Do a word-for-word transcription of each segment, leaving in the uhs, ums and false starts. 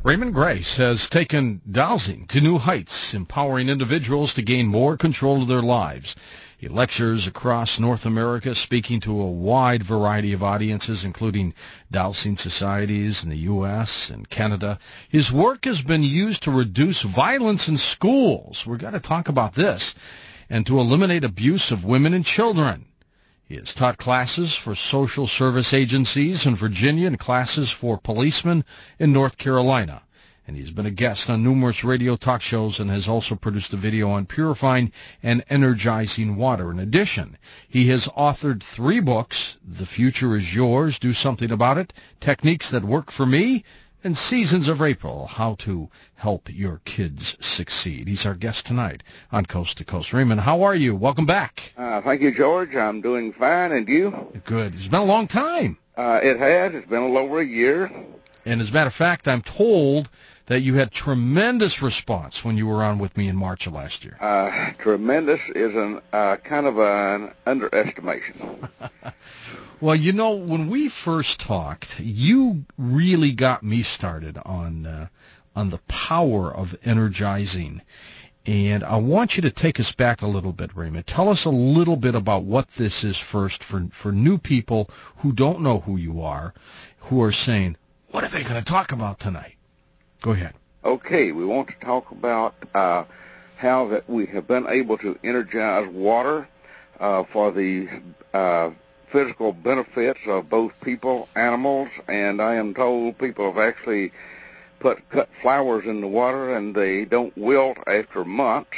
Raymond Grace has taken dowsing to new heights, empowering individuals to gain more control of their lives. He lectures across North America, speaking to a wide variety of audiences, including dowsing societies in the U S and Canada. His work has been used to reduce violence in schools. We've got to talk about this. And to eliminate abuse of women and children. He has taught classes for social service agencies in Virginia and classes for policemen in North Carolina. And he's been a guest on numerous radio talk shows and has also produced a video on purifying and energizing water. In addition, he has authored three books, The Future Is Yours, Do Something About It, Techniques That Work for Me, and Seasons of April, How to Help Your Kids Succeed. He's our guest tonight on Coast to Coast. Raymond, how are you? Welcome back. Uh, thank you, George. I'm doing fine, and you? Good. It's been a long time. Uh, it has. It's been a little over a year. And as a matter of fact, I'm told that you had tremendous response when you were on with me in March of last year. Uh, tremendous is an uh, kind of an underestimation. Well, you know, when we first talked, you really got me started on uh, on the power of energizing. And I want you to take us back a little bit, Raymond. Tell us a little bit about what this is first for, for new people who don't know who you are, who are saying, what are they going to talk about tonight? Go ahead. Okay, we want to talk about uh, how that we have been able to energize water uh, for the uh physical benefits of both people, animals, and I am told people have actually put cut flowers in the water and they don't wilt after months.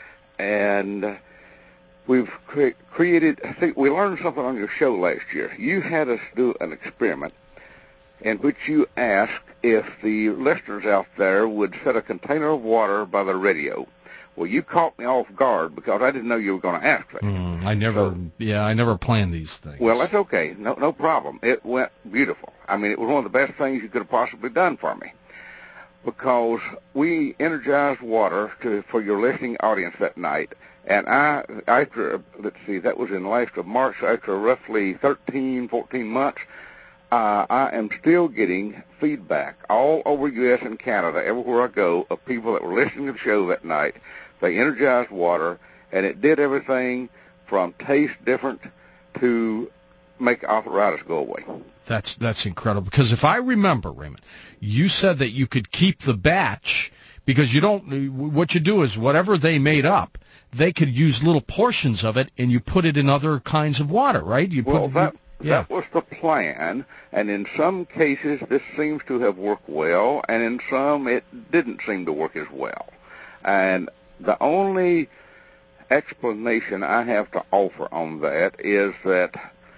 And we've cre- created, I think we learned something on your show last year. You had us do an experiment in which you asked if the listeners out there would set a container of water by the radio. Well, you caught me off guard because I didn't know you were going to ask that. Mm, I never, so, yeah, I never planned these things. Well, that's okay. No, no problem. It went beautiful. I mean, it was one of the best things you could have possibly done for me because we energized water to, for your listening audience that night. And I, after, let's see, that was in the last of March, after roughly thirteen, fourteen months, uh, I am still getting feedback all over U S and Canada, everywhere I go, of people that were listening to the show that night. They energized water, and it did everything from taste different to make arthritis go away. That's that's incredible. Because if I remember, Raymond, you said that you could keep the batch because you don't. What you do is whatever they made up, they could use little portions of it, and you put it in other kinds of water, right? You well, put, that you, yeah. that was the plan, and in some cases this seems to have worked well, and in some it didn't seem to work as well, and the only explanation I have to offer on that is that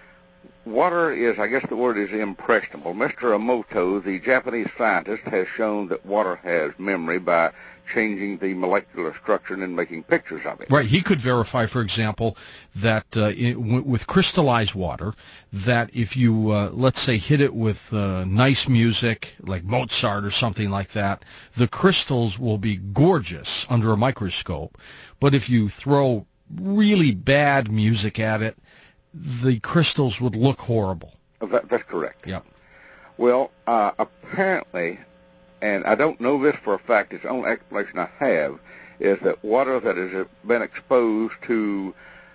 water is, I guess the word is impressionable. Mister Emoto, the Japanese scientist, has shown that water has memory by changing the molecular structure and then making pictures of it. Right. He could verify, for example, that uh, in, w- with crystallized water, that if you, uh, let's say, hit it with uh, nice music, like Mozart or something like that, the crystals will be gorgeous under a microscope. But if you throw really bad music at it, the crystals would look horrible. That, that's correct. Yep. Well, uh, apparently, and I don't know this for a fact, it's the only explanation I have, is that water that has been exposed to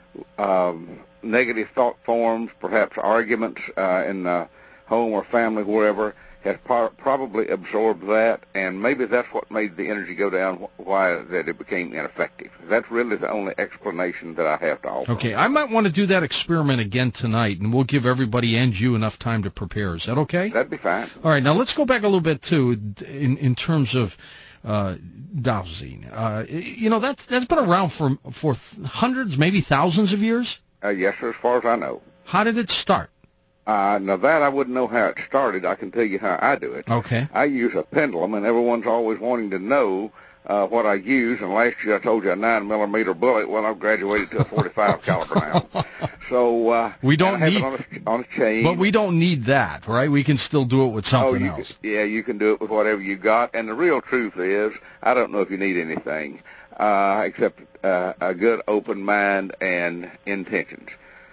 um, negative thought forms, perhaps arguments uh, in the home or family, wherever, has par- probably absorbed that, and maybe that's what made the energy go down, why that it became ineffective. That's really the only explanation that I have to offer. Okay, I might want to do that experiment again tonight, and we'll give everybody and you enough time to prepare. Is that okay? That'd be fine. All right, now let's go back a little bit, too, in, in terms of uh, dowsing. Uh, you know, that's, that's been around for, for hundreds, maybe thousands of years? Uh, yes, sir, as far as I know. How did it start? Uh, now that I wouldn't know how it started. I can tell you how I do it. Okay. I use a pendulum, and everyone's always wanting to know uh, what I use. And last year I told you a nine millimeter bullet. Well, I've graduated to a forty-five caliber now. So uh, we don't I have need it on a, on a chain. But we don't need that, right? We can still do it with something oh, you else. Can, yeah, you can do it with whatever you got. And the real truth is, I don't know if you need anything uh, except uh, a good open mind and intentions.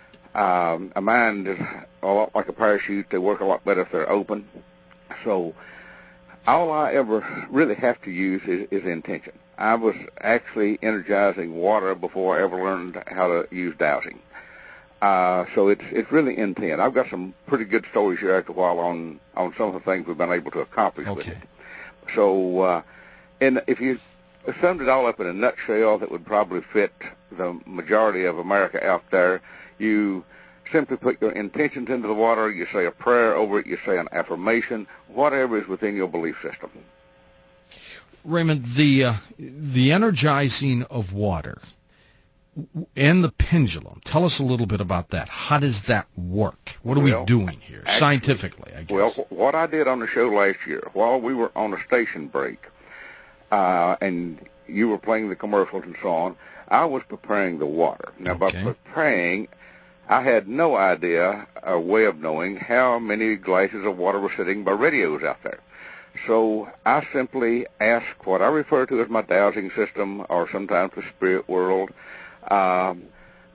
Um, a mind is a lot like a parachute. They work a lot better if they're open. So all I ever really have to use is, is intention. I was actually energizing water before I ever learned how to use dowsing. Uh, so it's it's really intent. I've got some pretty good stories here after a while on, on some of the things we've been able to accomplish okay. with it. So, uh, and if you summed it all up in a nutshell that would probably fit the majority of America out there, you simply put your intentions into the water, you say a prayer over it, you say an affirmation, whatever is within your belief system. Raymond, the uh, the energizing of water and the pendulum, tell us a little bit about that. How does that work? What are well, we doing here, actually, scientifically, I guess? Well, what I did on the show last year, while we were on a station break, uh, and you were playing the commercials and so on, I was preparing the water. Now, okay. by preparing, I had no idea, a way of knowing how many glasses of water were sitting by radios out there. So I simply asked what I refer to as my dowsing system, or sometimes the spirit world, um,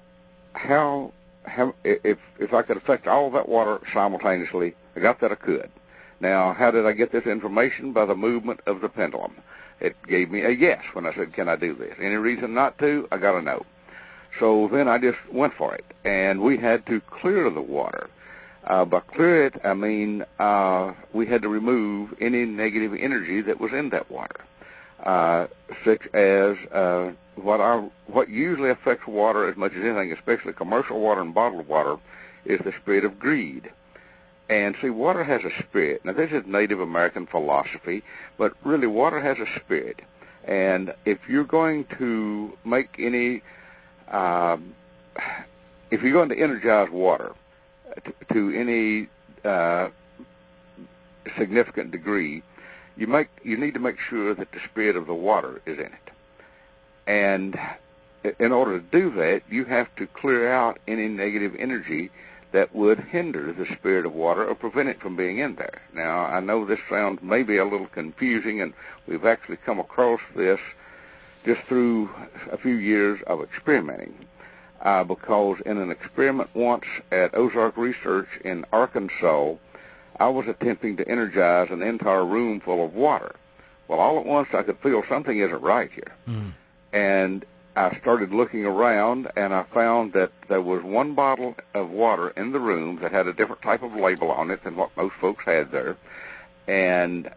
how, how if if I could affect all of that water simultaneously. I got that I could. Now, how did I get this information? By the movement of the pendulum. It gave me a yes when I said, can I do this? Any reason not to? I got a no. So then I just went for it, and we had to clear the water. Uh, by clear it, I mean uh, we had to remove any negative energy that was in that water, uh, such as uh, what our what usually affects water as much as anything, especially commercial water and bottled water, is the spirit of greed. And see, water has a spirit. Now, this is Native American philosophy, but really water has a spirit. And if you're going to make any, um, if you're going to energize water to, to any uh, significant degree, you make you need to make sure that the spirit of the water is in it. And in order to do that, you have to clear out any negative energy that would hinder the spirit of water or prevent it from being in there. Now, I know this sounds maybe a little confusing, and we've actually come across this just through a few years of experimenting, uh, because in an experiment once at Ozark Research in Arkansas, I was attempting to energize an entire room full of water. Well, all at once I could feel something isn't right here. Mm. And I started looking around, and I found that there was one bottle of water in the room that had a different type of label on it than what most folks had there, and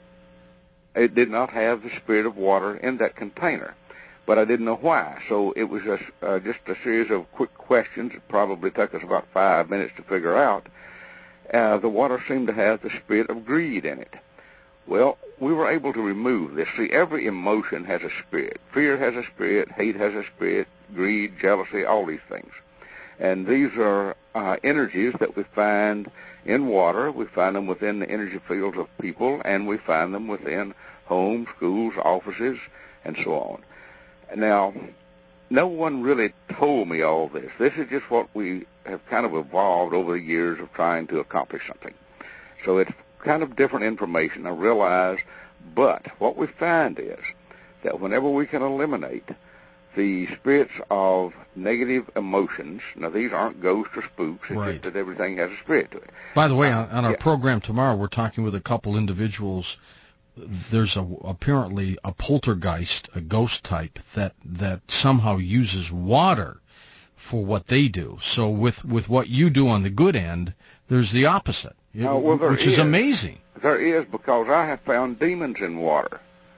it did not have the spirit of water in that container, but I didn't know why. So it was just, uh, just a series of quick questions. It probably took us about five minutes to figure out. Uh, the water seemed to have the spirit of greed in it. Well, we were able to remove this. See, every emotion has a spirit. Fear has a spirit, hate has a spirit, greed, jealousy, all these things. And these are uh, energies that we find in water. We find them within the energy fields of people, and we find them within homes, schools, offices, and so on. Now, no one really told me all this. This is just what we have kind of evolved over the years of trying to accomplish something. So it's kind of different information, I realize, but what we find is that whenever we can eliminate the spirits of negative emotions, now these aren't ghosts or spooks, it's right. just that everything has a spirit to it. By the way, on, on our yeah. program tomorrow, we're talking with a couple individuals. There's a, apparently a poltergeist, a ghost type, that, that somehow uses water for what they do. So with, with what you do on the good end, there's the opposite. Uh, well, there which is, is amazing. There is, because I have found demons in water.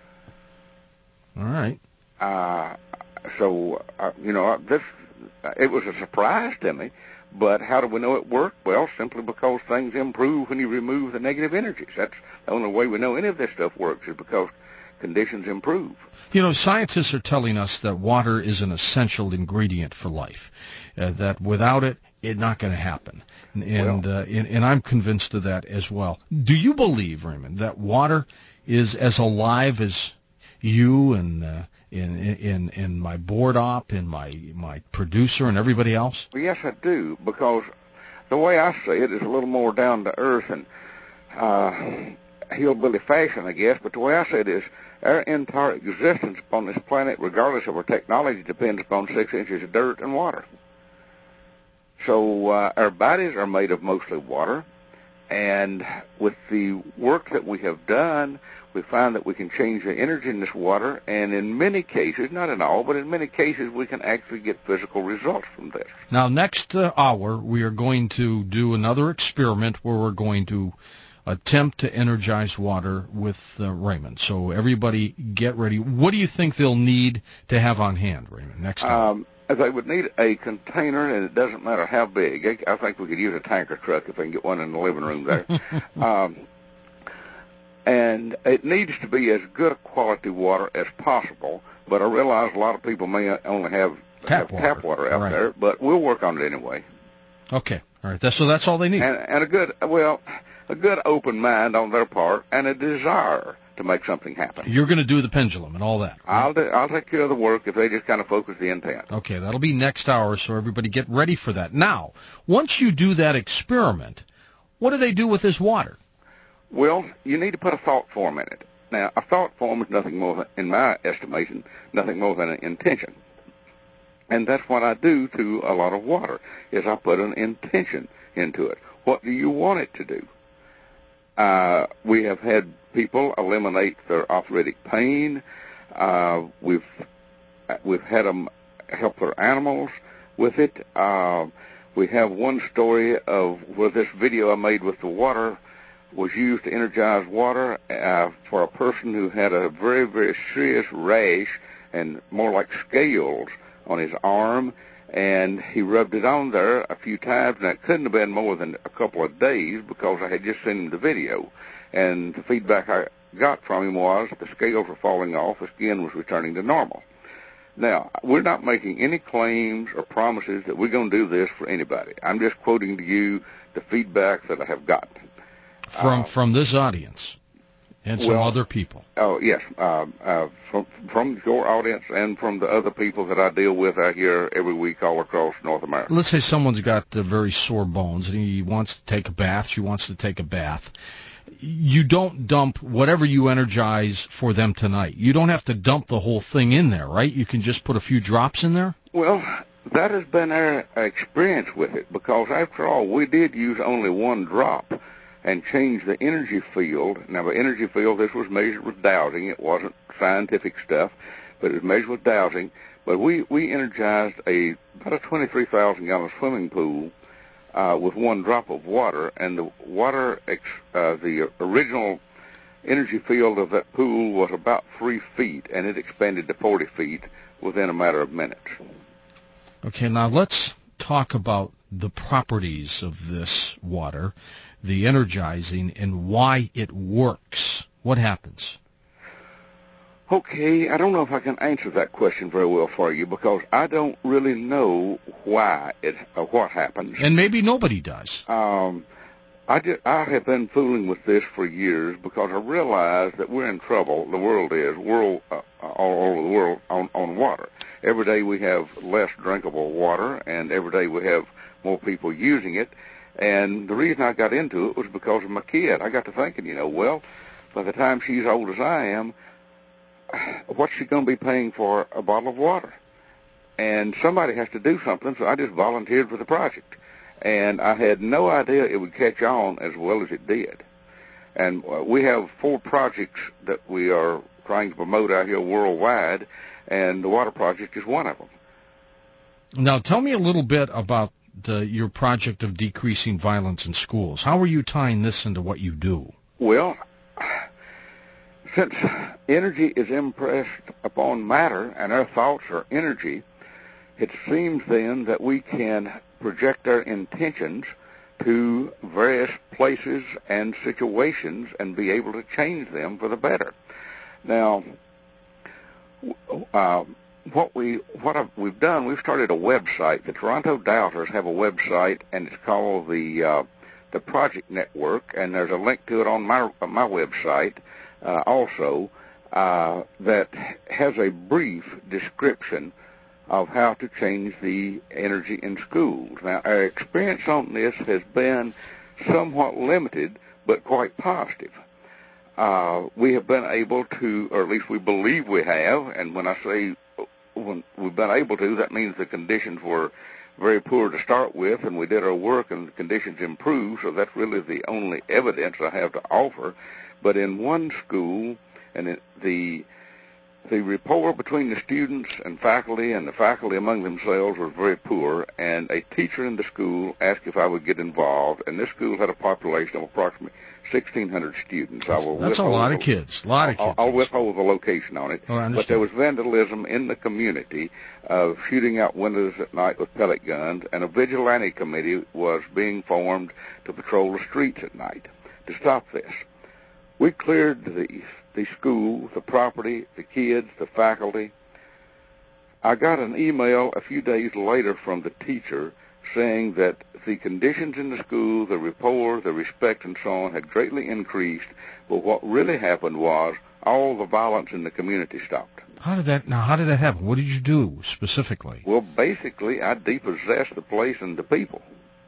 All right. Uh, so, uh, you know, this uh, it was a surprise to me, but how do we know it worked? Well, simply because things improve when you remove the negative energies. That's the only way we know any of this stuff works, is because conditions improve. You know, scientists are telling us that water is an essential ingredient for life, uh, that without it, it's not going to happen. And, well, uh, and and I'm convinced of that as well. Do you believe, Raymond, that water is as alive as you and uh, in, in in my board op, and my my producer, and everybody else? Well, yes, I do, because the way I see it is a little more down to earth and uh, hillbilly fashion, I guess. But the way I see it is, our entire existence upon this planet, regardless of our technology, depends upon six inches of dirt and water. So uh, our bodies are made of mostly water. and with the work that we have done, we find that we can change the energy in this water, and in many cases, not in all, but in many cases, we can actually get physical results from this. Now, next uh, hour, we are going to do another experiment where we're going to attempt to energize water with uh, Raymond. So everybody get ready. What do you think they'll need to have on hand, Raymond, next hour? Um, they would need a container, and it doesn't matter how big. I think we could use a tanker truck if we can get one in the living room there. um, and it needs to be as good a quality water as possible, but I realize a lot of people may only have tap have water, tap water out right. there, but we'll work on it anyway. Okay, all right. That's, so that's all they need. And, and a good, well, a good open mind on their part, and a desire to make something happen. You're going to do the pendulum and all that. Right? I'll do, I'll take care of the work if they just kind of focus the intent. Okay, that'll be next hour, so everybody get ready for that. Now, once you do that experiment, what do they do with this water? Well, you need to put a thought form in it. Now, a thought form is nothing more than, in my estimation, nothing more than an intention. And that's what I do to a lot of water, is I put an intention into it. What do you want it to do? Uh, we have had people eliminate their arthritic pain. Uh, we've we've had them help their animals with it. Uh, we have one story of where this video I made with the water was used to energize water uh, for a person who had a very, very serious rash and more like scales on his arm, and he rubbed it on there a few times, and it couldn't have been more than a couple of days because I had just sent him the video. And the feedback I got from him was the scales were falling off, the skin was returning to normal. Now, we're not making any claims or promises that we're going to do this for anybody. I'm just quoting to you the feedback that I have gotten. From uh, from this audience and some well, other people. Oh, yes, uh, uh, from, from your audience and from the other people that I deal with out here every week all across North America. Let's say someone's got uh, very sore bones and he wants to take a bath, she wants to take a bath. You don't dump whatever you energize for them tonight. You don't have to dump the whole thing in there, right? You can just put a few drops in there? Well, that has been our experience with it because, after all, we did use only one drop and change the energy field. Now, the energy field, this was measured with dowsing. It wasn't scientific stuff, but it was measured with dowsing. But we, we energized a about a twenty-three thousand gallon swimming pool uh, with one drop of water, and the water, ex, uh, the original energy field of that pool was about three feet, and it expanded to forty feet within a matter of minutes. Okay, now let's talk about the properties of this water, the energizing, and why it works. What happens? Okay, I don't know if I can answer that question very well for you because I don't really know why it, uh, what happens. And maybe nobody does. Um, I, just, I have been fooling with this for years because I realize that we're in trouble. The world is, world uh, all over the world on, on water. Every day we have less drinkable water, and every day we have more people using it. And the reason I got into it was because of my kid. I got to thinking, you know, well, by the time she's old as I am, what's she going to be paying for a bottle of water? And somebody has to do something, so I just volunteered for the project. And I had no idea it would catch on as well as it did. And uh, we have four projects that we are trying to promote out here worldwide, and the water project is one of them. Now, tell me a little bit about the, your project of decreasing violence in schools. How are you tying this into what you do? Well, since energy is impressed upon matter and our thoughts are energy, it seems then that we can project our intentions to various places and situations and be able to change them for the better. Now, uh, what we what I've, we've done, we've started a website. The Toronto Doubters have a website, and it's called the uh, the Project Network, and there's a link to it on my on my website uh, also uh, that has a brief description of how to change the energy in schools. Now, our experience on this has been somewhat limited, but quite positive. Uh, we have been able to, or at least we believe we have, and when I say when we've been able to, that means the conditions were very poor to start with, and we did our work and the conditions improved, so that's really the only evidence I have to offer. But in one school, and it, the the rapport between the students and faculty and the faculty among themselves was very poor, and a teacher in the school asked if I would get involved, and this school had a population of approximately sixteen hundred students. That's, I will that's a lot of kids, a lot of kids. I'll, I'll withhold the location on it. Oh, I understand. But there was vandalism in the community of shooting out windows at night with pellet guns, and a vigilante committee was being formed to patrol the streets at night to stop this. We cleared the the school, the property, the kids, the faculty. I got an email a few days later from the teacher saying that the conditions in the school, the rapport, the respect, and so on had greatly increased, but what really happened was all the violence in the community stopped. How did that, now how did that happen? What did you do specifically? Well, basically, I depossessed the place and the people.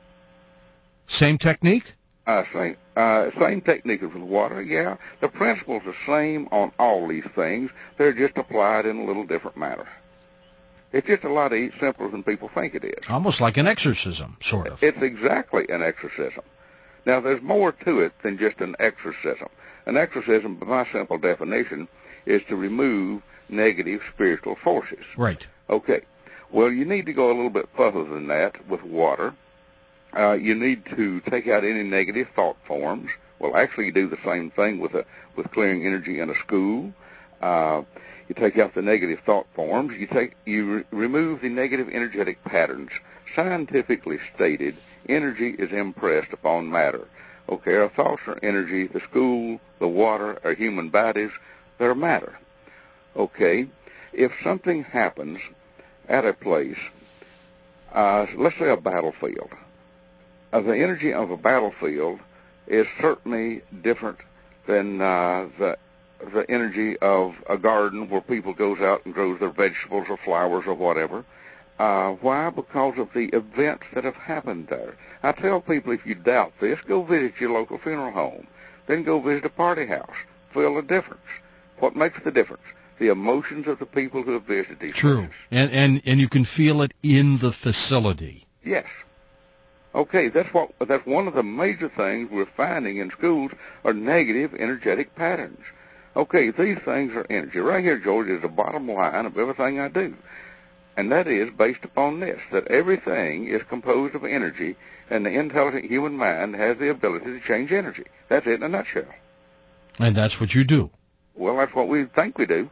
Same technique? Uh, same, uh, same technique as with water, yeah. The principle's the same on all these things. They're just applied in a little different manner. It's just a lot simpler than people think it is. Almost like an exorcism, sort of. It's exactly an exorcism. Now, there's more to it than just an exorcism. An exorcism, by my simple definition, is to remove negative spiritual forces. Right. Okay. Well, you need to go a little bit further than that with water. Uh, you need to take out any negative thought forms. Well, actually, you do the same thing with a, with clearing energy in a school. Uh, you take out the negative thought forms. You take you re- remove the negative energetic patterns. Scientifically stated, energy is impressed upon matter. Okay, our thoughts are energy. The school, the water, our human bodies, they're matter. Okay, if something happens at a place, uh, let's say a battlefield. Uh, the energy of a battlefield is certainly different than uh, the the energy of a garden where people goes out and grows their vegetables or flowers or whatever. Uh, why? Because of the events that have happened there. I tell people, if you doubt this, go visit your local funeral home. Then go visit a party house. Feel the difference. What makes the difference? The emotions of the people who have visited these True. places. And, and, and you can feel it in the facility. Yes. Okay, that's what that's one of the major things we're finding in schools are negative energetic patterns. Okay, these things are energy. Right here, George, is the bottom line of everything I do. And that is based upon this, that everything is composed of energy, and the intelligent human mind has the ability to change energy. That's it in a nutshell. And that's what you do. Well, that's what we think we do.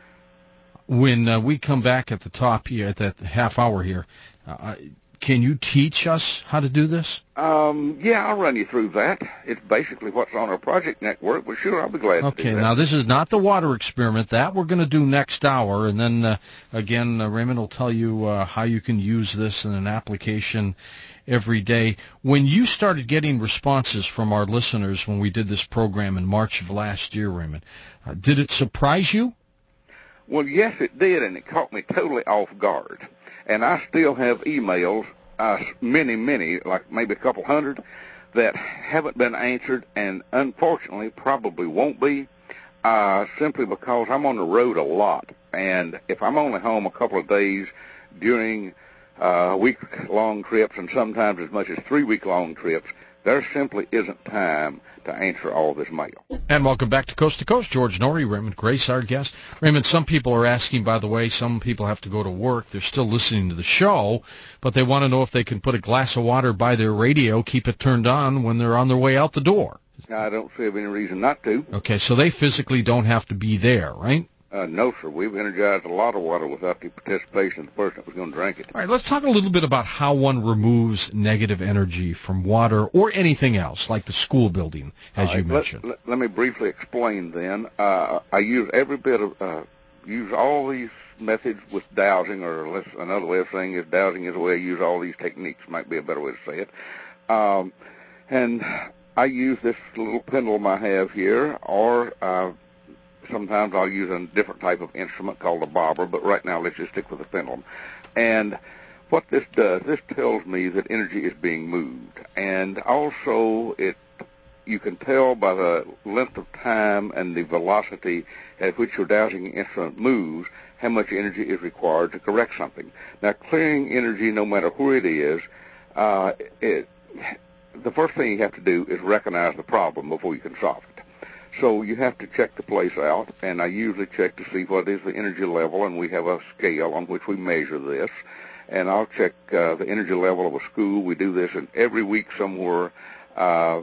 When uh, we come back at the top here, at that half hour here, uh, can you teach us how to do this? Um, yeah, I'll run you through that. It's basically what's on our project network, but sure, I'll be glad okay, to do that. Okay, now this is not the water experiment. That we're going to do next hour, and then, uh, again, uh, Raymond will tell you uh, how you can use this in an application every day. When you started getting responses from our listeners when we did this program in March of last year, Raymond, uh, did it surprise you? Well, yes, it did, and it caught me totally off guard. And I still have emails, uh, many, many, like maybe a couple hundred, that haven't been answered and unfortunately probably won't be, uh, simply because I'm on the road a lot. And if I'm only home a couple of days during uh, week-long trips and sometimes as much as three-week-long trips, there simply isn't time to answer all this mail. And welcome back to Coast to Coast. George Noory, Raymond Grace, our guest. Raymond, some people are asking, by the way, some people have to go to work. They're still listening to the show, but they want to know if they can put a glass of water by their radio, keep it turned on when they're on their way out the door. I don't see any reason not to. Okay, so they physically don't have to be there, right? Uh, no, sir. We've energized a lot of water without the participation of the person that was going to drink it. All right, let's talk a little bit about how one removes negative energy from water or anything else, like the school building, as all you right, mentioned. Let, let, let me briefly explain then. Uh, I use every bit of, uh, use all these methods with dowsing, or let's, another way of saying is dowsing is a way I use all these techniques, might be a better way to say it. Um, and I use this little pendulum I have here, or uh, sometimes I'll use a different type of instrument called a bobber, but right now let's just stick with the pendulum. And what this does, this tells me that energy is being moved. And also it you can tell by the length of time and the velocity at which your dowsing instrument moves how much energy is required to correct something. Now, clearing energy, no matter where it is, uh, it, the first thing you have to do is recognize the problem before you can solve it. So you have to check the place out, and I usually check to see what is the energy level, and we have a scale on which we measure this. And I'll check uh, the energy level of a school. We do this in every week somewhere. Uh,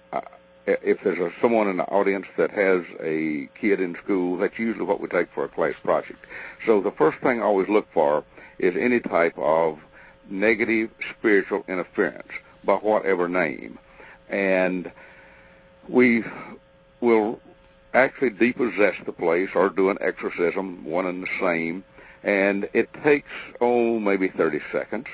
if there's a, someone in the audience that has a kid in school, that's usually what we take for a class project. So the first thing I always look for is any type of negative spiritual interference, by whatever name. And we will actually depossess the place or do an exorcism, one and the same, and it takes, oh, maybe thirty seconds.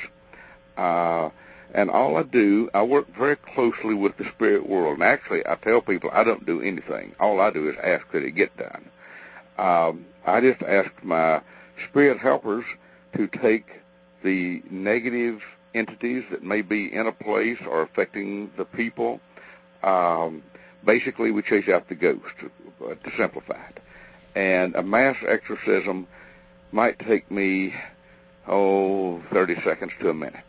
Uh, and all I do, I work very closely with the spirit world. And actually, I tell people I don't do anything. All I do is ask that it get done. Um, I just ask my spirit helpers to take the negative entities that may be in a place or affecting the people. Um, basically, we chase out the ghost, uh, to simplify it. And a mass exorcism might take me, oh, thirty seconds to a minute.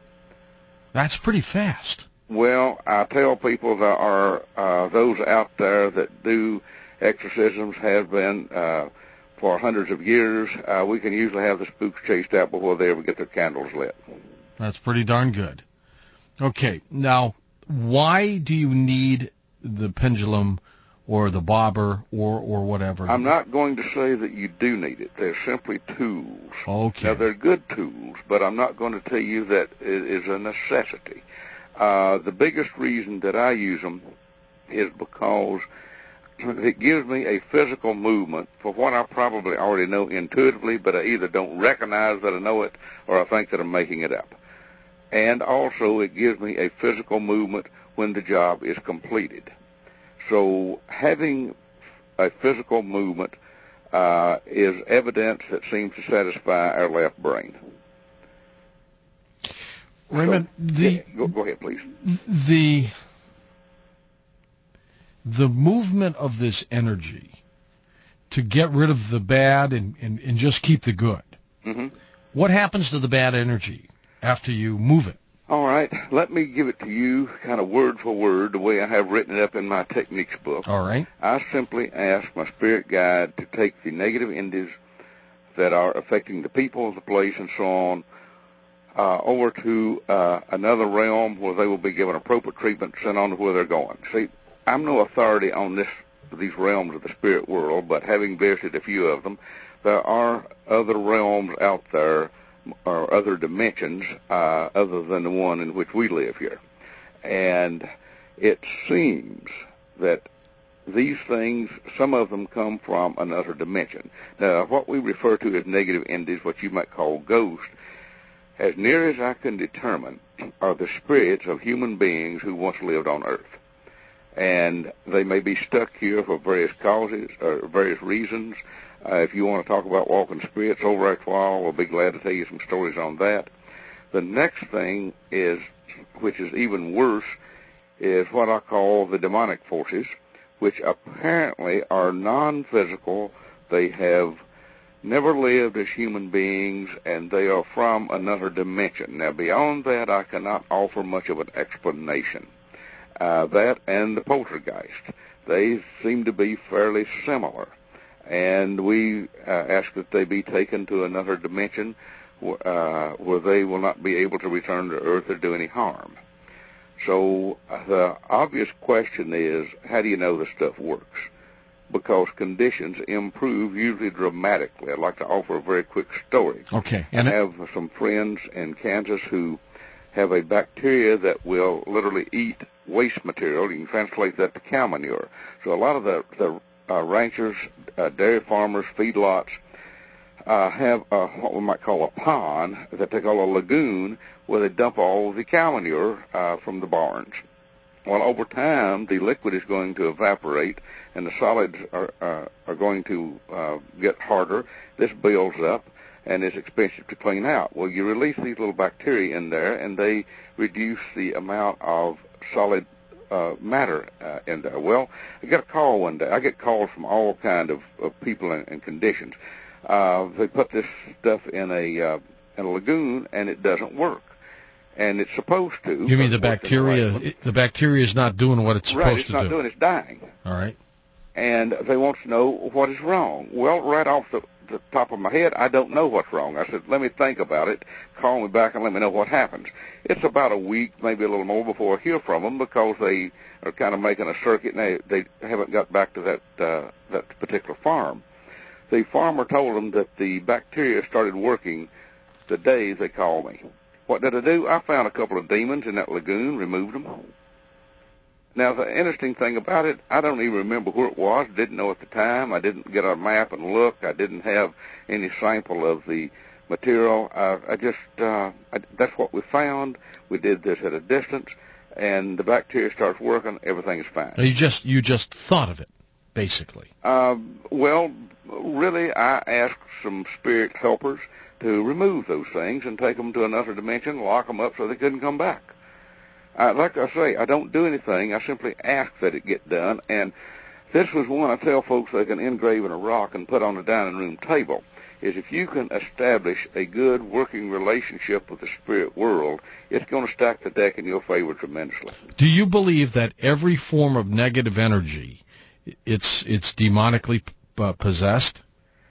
That's pretty fast. Well, I tell people there are uh, those out there that do exorcisms, have been uh, for hundreds of years. Uh, we can usually have the spooks chased out before they ever get their candles lit. That's pretty darn good. Okay, now, why do you need the pendulum or the bobber or, or whatever? I'm not going to say that you do need it. They're simply tools. Okay. Now, they're good tools, but I'm not going to tell you that it is a necessity. Uh, the biggest reason that I use them is because it gives me a physical movement for what I probably already know intuitively, but I either don't recognize that I know it or I think that I'm making it up. And also it gives me a physical movement when the job is completed. So having a physical movement uh, is evidence that seems to satisfy our left brain. Raymond, so, the yeah, go, go ahead, please. The the movement of this energy to get rid of the bad and, and, and just keep the good. Mm-hmm. What happens to the bad energy after you move it? All right, let me give it to you kind of word for word, the way I have written it up in my techniques book. All right. I simply ask my spirit guide to take the negative entities that are affecting the people, the place, and so on, uh, over to uh, another realm where they will be given appropriate treatment, sent on to where they're going. See, I'm no authority on this these realms of the spirit world, but having visited a few of them, there are other realms out there or other dimensions uh, other than the one in which we live here. And it seems that these things, some of them come from another dimension. Now, what we refer to as negative entities, what you might call ghosts, as near as I can determine, are the spirits of human beings who once lived on Earth. And they may be stuck here for various causes or various reasons. Uh, if you want to talk about walking spirits over a while, we'll be glad to tell you some stories on that. The next thing is, which is even worse, is what I call the demonic forces, which apparently are non-physical. They have never lived as human beings, and they are from another dimension. Now, beyond that, I cannot offer much of an explanation. Uh, that and the poltergeist, they seem to be fairly similar. And we uh, ask that they be taken to another dimension uh, where they will not be able to return to Earth or do any harm. So uh, the obvious question is, how do you know this stuff works? Because conditions improve usually dramatically. I'd like to offer a very quick story. Okay. And I have some friends in Kansas who have a bacteria that will literally eat waste material. You can translate that to cow manure. So a lot of the, the uh, ranchers, uh, dairy farmers, feedlots uh, have uh, what we might call a pond that they call a lagoon where they dump all the cow manure uh, from the barns. Well, over time, the liquid is going to evaporate, and the solids are, uh, are going to uh, get harder. This builds up, and it's expensive to clean out. Well, you release these little bacteria in there, and they reduce the amount of solid uh, matter uh, in there. Well, I got a call one day. I get calls from all kind of, of people and, and conditions. Uh, they put this stuff in a uh, in a lagoon, and it doesn't work. And it's supposed to. You mean the bacteria? The, the bacteria is not doing what it's supposed right, it's to not do. doing. It's dying. All right. And they want to know what is wrong. Well, right off the, the top of my head, I don't know what's wrong. I said, let me think about it. Call me back and let me know what happens. It's about a week, maybe a little more, before I hear from them because they are kind of making a circuit and they, they haven't got back to that uh, that particular farm. The farmer told them that the bacteria started working the day they called me. What did I do? I found a couple of demons in that lagoon, removed them. Now, the interesting thing about it, I don't even remember where it was, didn't know at the time. I didn't get a map and look. I didn't have any sample of the material. I, I just, uh, I, that's what we found. We did this at a distance, and the bacteria starts working. Everything is fine. You just, you just thought of it, basically. Uh, well, really, I asked some spirit helpers to remove those things and take them to another dimension, lock them up so they couldn't come back. Uh, like I say, I don't do anything. I simply ask that it get done. And this was one I tell folks they can engrave in a rock and put on the dining room table, is if you can establish a good working relationship with the spirit world, it's going to stack the deck in your favor tremendously. Do you believe that every form of negative energy, it's, it's demonically uh, possessed?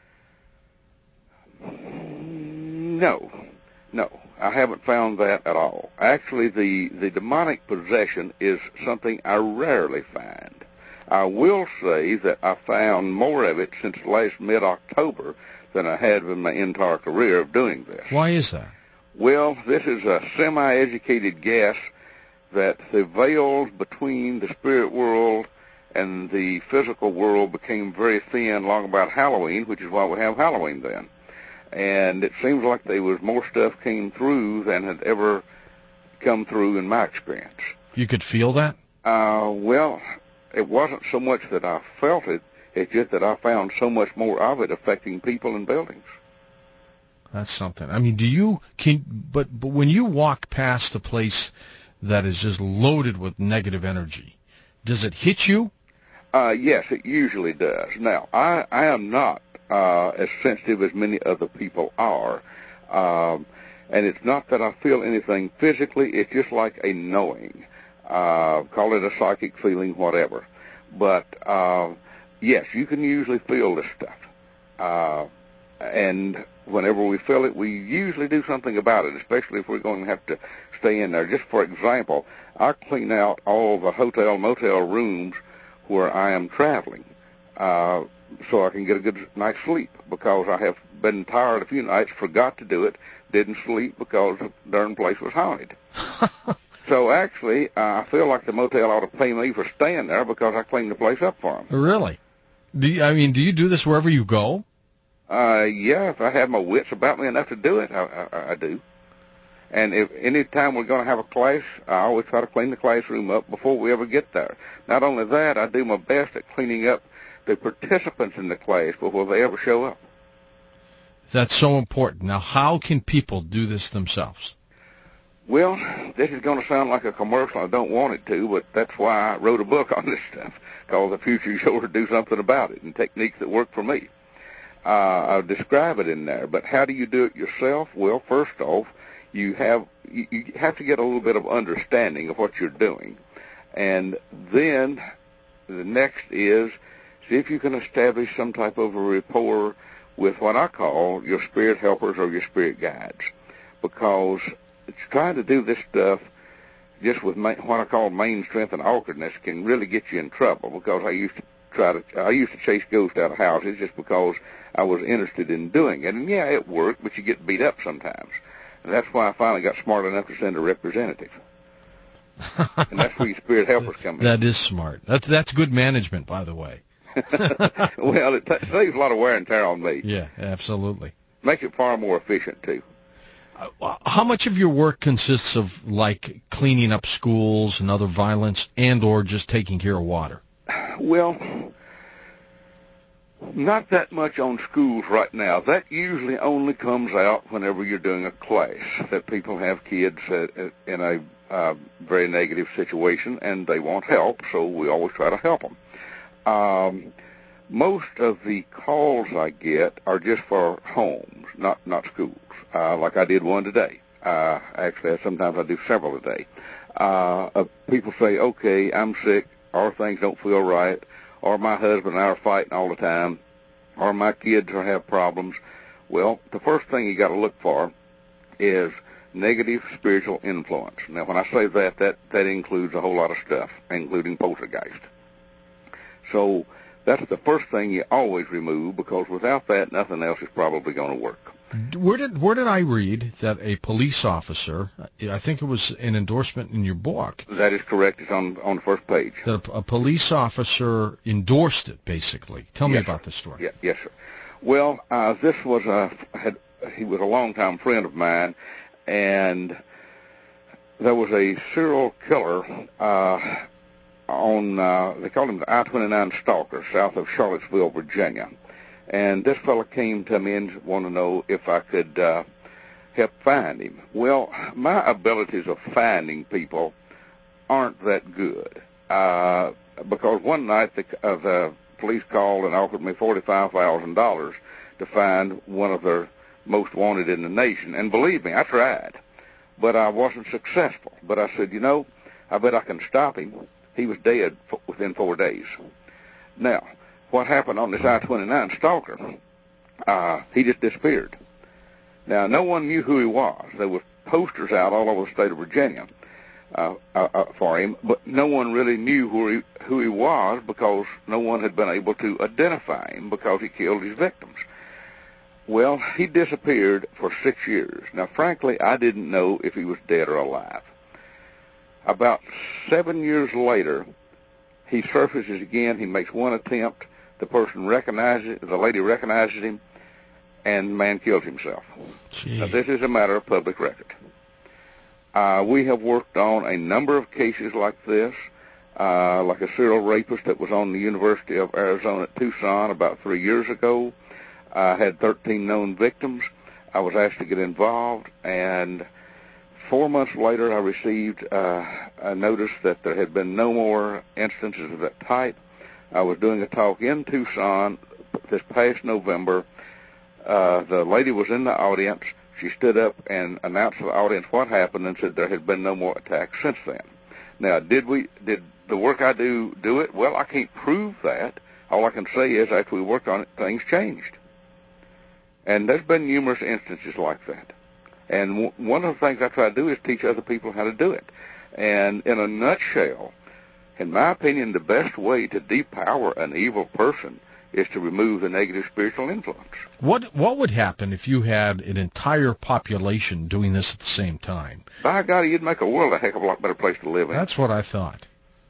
No, no, I haven't found that at all. Actually, the, the demonic possession is something I rarely find. I will say that I found more of it since last mid-October than I had in my entire career of doing this. Why is that? Well, this is a semi-educated guess that the veils between the spirit world and the physical world became very thin long about Halloween, which is why we have Halloween then. And it seems like there was more stuff came through than had ever come through in my experience. You could feel that? Uh, well, it wasn't so much that I felt it, it's just that I found so much more of it affecting people and buildings. That's something. I mean, do you, can, but, but when you walk past a place that is just loaded with negative energy, does it hit you? Uh, yes, it usually does. Now, I, I am not Uh, as sensitive as many other people are. Um, and it's not that I feel anything physically, it's just like a knowing. Uh, call it a psychic feeling, whatever. But, uh, yes, you can usually feel this stuff. Uh, and whenever we feel it, we usually do something about it, especially if we're going to have to stay in there. Just for example, I clean out all the hotel, motel rooms where I am traveling. Uh, so I can get a good night's sleep, because I have been tired a few nights, forgot to do it, didn't sleep because the darn place was haunted. So actually, uh, I feel like the motel ought to pay me for staying there because I cleaned the place up for them. Really? Do you, I mean, do you do this wherever you go? Uh, yeah, if I have my wits about me enough to do it, I, I, I do. And if any time we're going to have a class, I always try to clean the classroom up before we ever get there. Not only that, I do my best at cleaning up the participants in the class before they ever show up. That's so important. Now, how can people do this themselves? Well, this is going to sound like a commercial. I don't want it to, but that's why I wrote a book on this stuff, called The Future Sure to Do Something About It, and techniques that work for me. Uh, I'll describe it in there, but how do you do it yourself? Well, first off, you have you, you have to get a little bit of understanding of what you're doing. And then the next is, see if you can establish some type of a rapport with what I call your spirit helpers or your spirit guides, because it's trying to do this stuff just with main, what I call main strength and awkwardness can really get you in trouble, because I used to try to, I used to chase ghosts out of houses just because I was interested in doing it. And yeah, it worked, but you get beat up sometimes. And that's why I finally got smart enough to send a representative. And that's where your spirit helpers come in. That is smart. That's, that's good management, by the way. Well, it t- saves a lot of wear and tear on me. Yeah, absolutely. Makes it far more efficient, too. Uh, how much of your work consists of, like, cleaning up schools and other violence, and or just taking care of water? Well, not that much on schools right now. That usually only comes out whenever you're doing a class, that people have kids uh, in a uh, very negative situation, and they want help, so we always try to help them. Um, most of the calls I get are just for homes, not not schools, uh, like I did one today. Uh, actually, sometimes I do several a day. Uh, uh, people say, okay, I'm sick, or things don't feel right, or my husband and I are fighting all the time, or my kids are have problems. Well, the first thing you got to look for is negative spiritual influence. Now, when I say that, that, that includes a whole lot of stuff, including poltergeist. So that's the first thing you always remove, because without that, nothing else is probably going to work. Where did where did I read that a police officer, I think it was an endorsement in your book. That is correct. It's on on the first page. That a, a police officer endorsed it, basically. Tell yes, me about sir. this story. Yeah, yes, sir. Well, uh, this was a had he was a longtime friend of mine, and there was a serial killer uh, on uh, they called him the I twenty-nine Stalker, south of Charlottesville, Virginia. And this fellow came to me and wanted to know if I could uh, help find him. Well, my abilities of finding people aren't that good, uh, because one night the, uh, the police called and offered me forty-five thousand dollars to find one of their most wanted in the nation. And believe me, I tried, but I wasn't successful. But I said, you know, I bet I can stop him. He was dead f- within four days. Now, what happened on this I twenty-nine Stalker, uh, he just disappeared. Now, no one knew who he was. There were posters out all over the state of Virginia uh, uh, uh, for him, but no one really knew who he, who he was, because no one had been able to identify him because he killed his victims. Well, he disappeared for six years. Now, frankly, I didn't know if he was dead or alive. About seven years later, he surfaces again. He makes one attempt. The person recognizes, the lady recognizes him, and the man kills himself. Gee. Now, this is a matter of public record. Uh, we have worked on a number of cases like this, uh, like a serial rapist that was on the University of Arizona at Tucson about three years ago. I had thirteen known victims. I was asked to get involved, and four months later I received uh, a notice that there had been no more instances of that type. I was doing a talk in Tucson this past November. Uh, the lady was in the audience. She stood up and announced to the audience what happened and said there had been no more attacks since then. Now, did we did the work I do do it? Well, I can't prove that. All I can say is after we worked on it, things changed. And there's been numerous instances like that. And w- one of the things I try to do is teach other people how to do it. And in a nutshell, in my opinion, the best way to depower an evil person is to remove the negative spiritual influence. What what would happen if you had an entire population doing this at the same time? By God, you'd make a world a heck of a lot better place to live in. That's what I thought.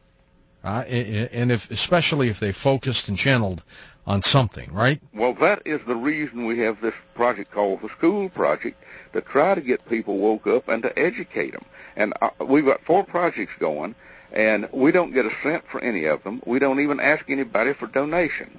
Uh, and if especially if they focused and channeled on something, right? Well, that is the reason we have this project called the School Project, to try to get people woke up and to educate them. And uh, we've got four projects going, and we don't get a cent for any of them. We don't even ask anybody for donations.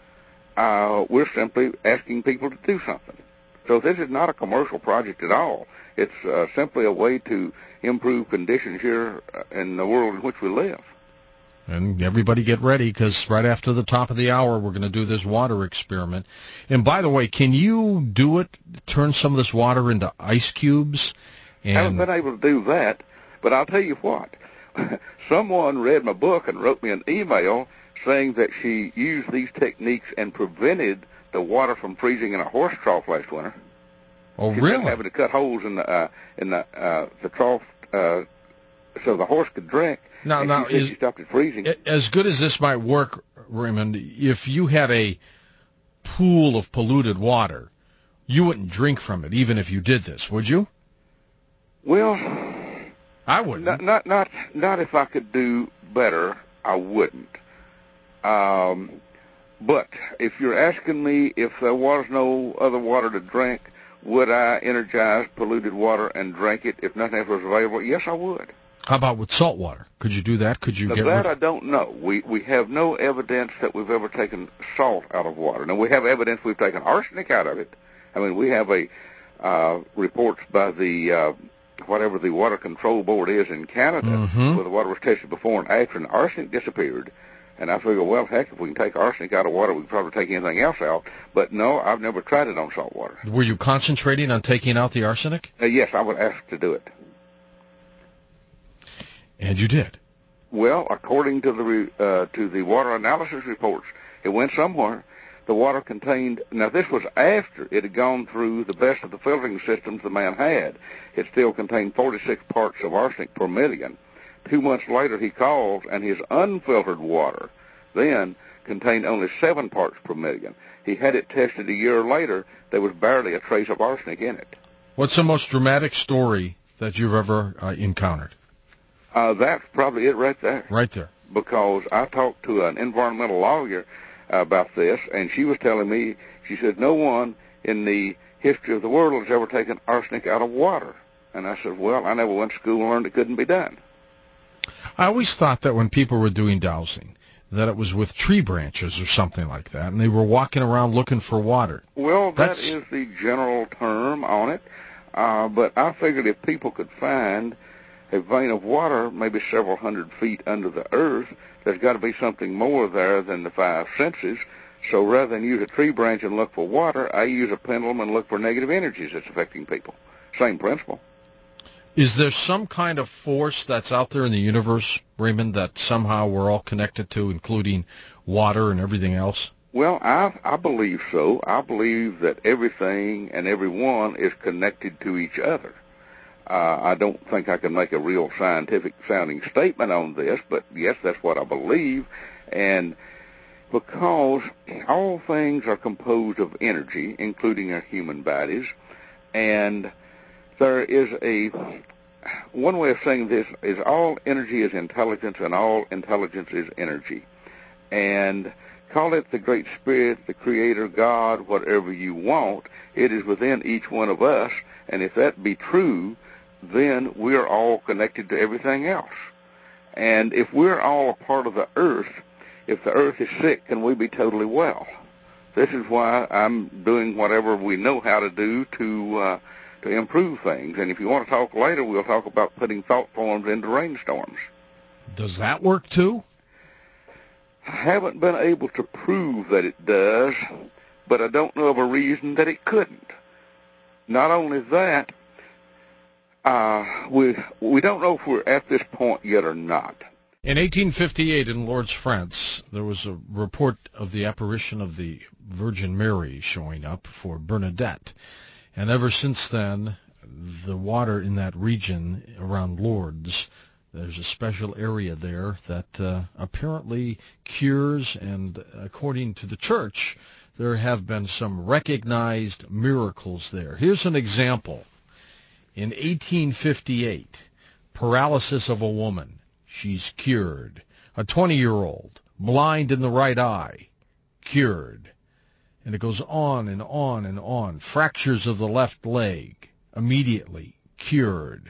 Uh, we're simply asking people to do something. So this is not a commercial project at all. It's uh, simply a way to improve conditions here in the world in which we live. And everybody get ready, because right after the top of the hour, we're going to do this water experiment. And by the way, can you do it, turn some of this water into ice cubes? And... I haven't been able to do that, but I'll tell you what. Someone read my book and wrote me an email saying that she used these techniques and prevented the water from freezing in a horse trough last winter. Oh, She'd really? been having to cut holes in the uh, in the uh, the trough uh, so the horse could drink. Now, and now, she said is, she stopped it freezing. As good as this might work, Raymond, if you had a pool of polluted water, you wouldn't drink from it, even if you did this, would you? Well, I wouldn't. Not not not, not if I could do better, I wouldn't. Um, but if you're asking me if there was no other water to drink, would I energize polluted water and drink it if nothing else was available? Yes, I would. How about with salt water? Could you do that? Could you now get that rid- I don't know. We we have no evidence that we've ever taken salt out of water. Now, we have evidence we've taken arsenic out of it. I mean, we have a uh, reports by the uh, whatever the Water Control Board is in Canada, mm-hmm. where the water was tested before and after, and arsenic disappeared. And I figure, well, heck, if we can take arsenic out of water, we can probably take anything else out. But no, I've never tried it on salt water. Were you concentrating on taking out the arsenic? Uh, yes, I would ask to do it. And you did? Well, according to the uh, to the water analysis reports, it went somewhere. The water contained, now this was after it had gone through the best of the filtering systems the man had. It still contained forty-six parts of arsenic per million. Two months later he called, and his unfiltered water then contained only seven parts per million. He had it tested a year later. There was barely a trace of arsenic in it. What's the most dramatic story that you've ever uh, encountered? Uh, that's probably it right there. Right there. Because I talked to an environmental lawyer about this, and she was telling me, she said, no one in the history of the world has ever taken arsenic out of water. And I said, well, I never went to school and learned it couldn't be done. I always thought that when people were doing dowsing, that it was with tree branches or something like that, and they were walking around looking for water. Well, That's... that is the general term on it, uh, but I figured if people could find a vein of water maybe several hundred feet under the earth, there's got to be something more there than the five senses. So rather than use a tree branch and look for water, I use a pendulum and look for negative energies that's affecting people. Same principle. Is there some kind of force that's out there in the universe, Raymond, that somehow we're all connected to, including water and everything else? Well, I, I believe so. I believe that everything and everyone is connected to each other. Uh, I don't think I can make a real scientific-sounding statement on this, but yes, that's what I believe. And because all things are composed of energy, including our human bodies, and there is a, one way of saying this is all energy is intelligence and all intelligence is energy. And call it the Great Spirit, the Creator, God, whatever you want, it is within each one of us. And if that be true, then we're all connected to everything else. And if we're all a part of the earth, if the earth is sick, can we be totally well? This is why I'm doing whatever we know how to do to uh, to improve things. And if you want to talk later, we'll talk about putting thought forms into rainstorms. Does that work too? I haven't been able to prove that it does, but I don't know of a reason that it couldn't. Not only that, uh, we we don't know if we're at this point yet or not. In eighteen fifty-eight in Lourdes, France, there was a report of the apparition of the Virgin Mary showing up for Bernadette. And ever since then, the water in that region around Lourdes, there's a special area there that uh, apparently cures, and according to the church, there have been some recognized miracles there. Here's an example. In eighteen fifty-eight, paralysis of a woman. She's cured. A twenty-year-old, blind in the right eye, cured. And it goes on and on and on. Fractures of the left leg, immediately cured.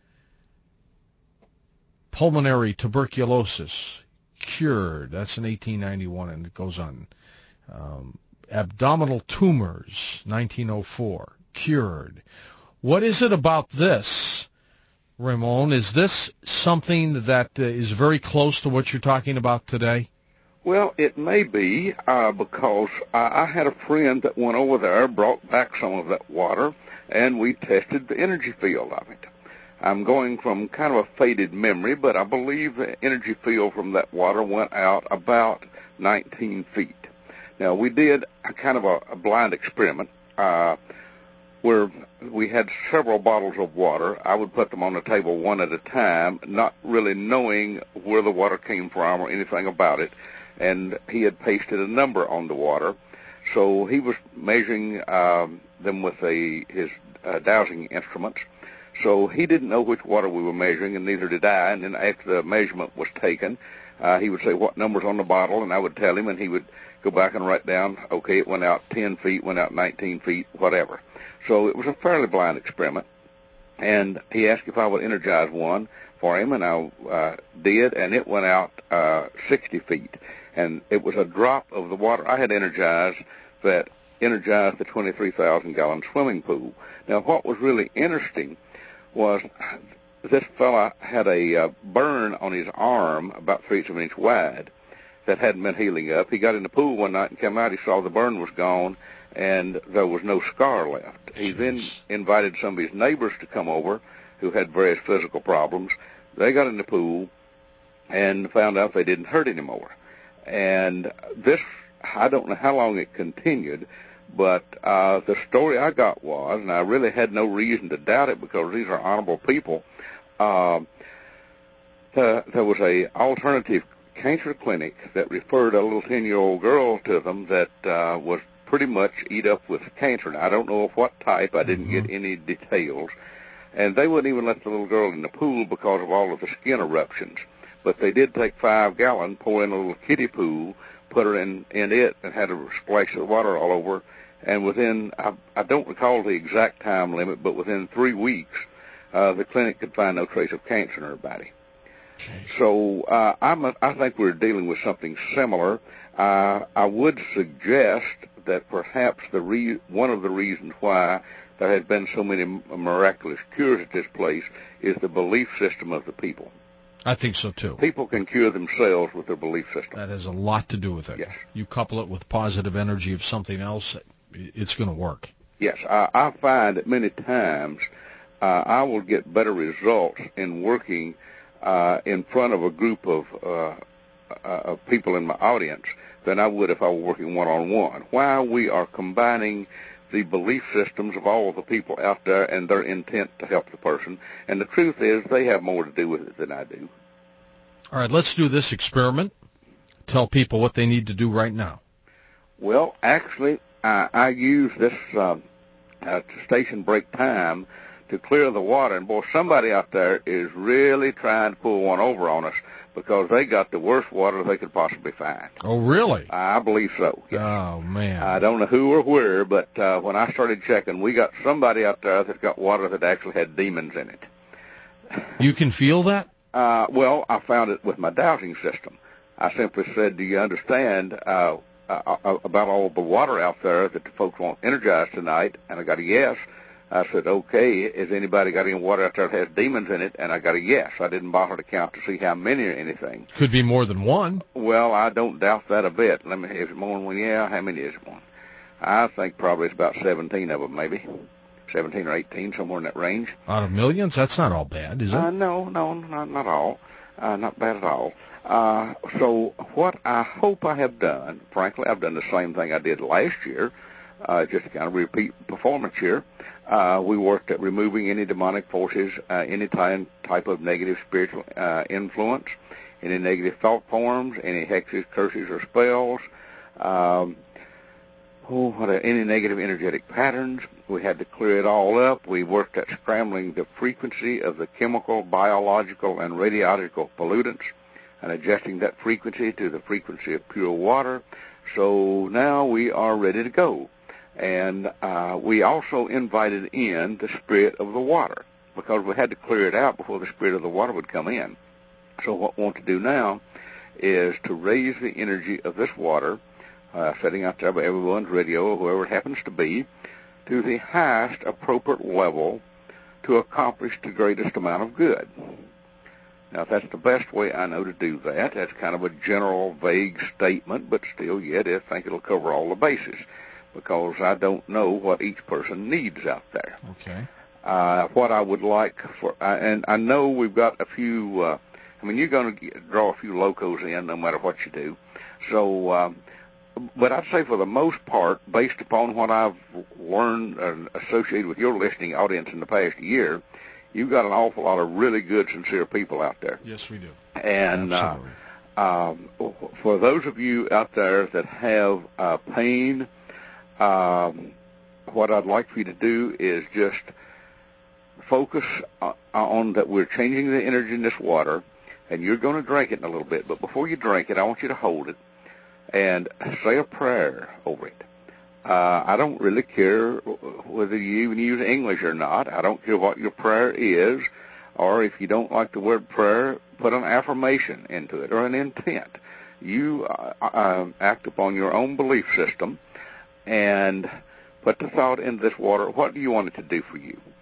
Pulmonary tuberculosis, cured. That's in eighteen ninety-one, and it goes on. Um, abdominal tumors, nineteen oh four, cured. What is it about this, Ramon? Is this something that uh, is very close to what you're talking about today? Well, it may be, uh, because I, I had a friend that went over there, brought back some of that water, and we tested the energy field of it. I'm going from kind of a faded memory, but I believe the energy field from that water went out about nineteen feet. Now, we did a kind of a, a blind experiment uh, where we had several bottles of water. I would put them on the table one at a time, not really knowing where the water came from or anything about it. And he had pasted a number on the water. So he was measuring um, them with a, his uh, dowsing instruments. So he didn't know which water we were measuring, and neither did I. And then after the measurement was taken, uh, he would say what number's on the bottle, and I would tell him, and he would go back and write down, okay, it went out ten feet, went out nineteen feet, whatever. So it was a fairly blind experiment. And he asked if I would energize one for him, and I uh, did, and it went out uh, sixty feet. And it was a drop of the water I had energized that energized the twenty-three thousand gallon swimming pool. Now, what was really interesting was this fella had a uh, burn on his arm about three-eighths of an inch wide that hadn't been healing up. He got in the pool one night and came out. He saw the burn was gone, and there was no scar left. He Jeez. then invited some of his neighbors to come over who had various physical problems. They got in the pool and found out they didn't hurt anymore. And this, I don't know how long it continued, but uh, the story I got was, and I really had no reason to doubt it because these are honorable people, uh, the, there was a alternative cancer clinic that referred a little ten-year-old girl to them that uh, was pretty much eat up with cancer. Now, I don't know of what type. I didn't mm-hmm. get any details. And they wouldn't even let the little girl in the pool because of all of the skin eruptions. But they did take five gallon, pour in a little kiddie pool, put her in, in it, and had a splash of water all over. And within, I, I don't recall the exact time limit, but within three weeks, uh, the clinic could find no trace of cancer in her body. So uh, I'm a, I think we're dealing with something similar. Uh, I would suggest that perhaps the re- one of the reasons why there has been so many miraculous cures at this place is the belief system of the people. I think so, too. People can cure themselves with their belief system. That has a lot to do with it. Yes. You couple it with positive energy of something else, it's going to work. Yes. I, I find that many times uh, I will get better results in working uh, in front of a group of, uh, uh, of people in my audience than I would if I were working one-on-one. While we are combining the belief systems of all of the people out there and their intent to help the person. And the truth is they have more to do with it than I do. All right, let's do this experiment. Tell people what they need to do right now. Well, actually, I, I use this uh, uh, station break time to clear the water. And, boy, somebody out there is really trying to pull one over on us because they got the worst water they could possibly find. Oh, really? I believe so. Yes. Oh, man. I don't know who or where, but uh, when I started checking, we got somebody out there that got water that actually had demons in it. You can feel that? Uh, well, I found it with my dowsing system. I simply said, do you understand uh, uh, about all the water out there that the folks want energized tonight? And I got a yes. I said, okay, has anybody got any water out there that has demons in it? And I got a yes. I didn't bother to count to see how many or anything. Could be more than one. Well, I don't doubt that a bit. Let me, is it more than one? Yeah, how many is it one? I think probably it's about seventeen of them, maybe. seventeen or eighteen, somewhere in that range. Out of millions? That's not all bad, is it? Uh, no, no, not, not all. Uh, not bad at all. Uh, so what I hope I have done, frankly, I've done the same thing I did last year, uh, just to kind of repeat performance here. Uh, we worked at removing any demonic forces, uh, any time, type of negative spiritual uh, influence, any negative thought forms, any hexes, curses, or spells, um, oh, what are, any negative energetic patterns. We had to clear it all up. We worked at scrambling the frequency of the chemical, biological, and radiological pollutants and adjusting that frequency to the frequency of pure water. So now we are ready to go. And uh, we also invited in the spirit of the water because we had to clear it out before the spirit of the water would come in. So what we want to do now is to raise the energy of this water, uh, setting out there by everyone's radio or whoever it happens to be, to the highest appropriate level to accomplish the greatest amount of good. Now, that's the best way I know to do that. That's kind of a general, vague statement, but still, yet, I think it'll cover all the bases, because I don't know what each person needs out there. Okay. Uh, what I would like for, uh, and I know we've got a few, uh, I mean, you're going to draw a few locos in no matter what you do. So, um, but I'd say for the most part, based upon what I've learned and associated with your listening audience in the past year, you've got an awful lot of really good, sincere people out there. Yes, we do. And uh, um, for those of you out there that have uh, pain, um, what I'd like for you to do is just focus on that we're changing the energy in this water, and you're going to drink it in a little bit. But before you drink it, I want you to hold it and say a prayer over it. Uh, I don't really care whether you even use English or not. I don't care what your prayer is, or if you don't like the word prayer, put an affirmation into it or an intent. You uh, uh, act upon your own belief system and put the thought into this water. What do you want it to do for you?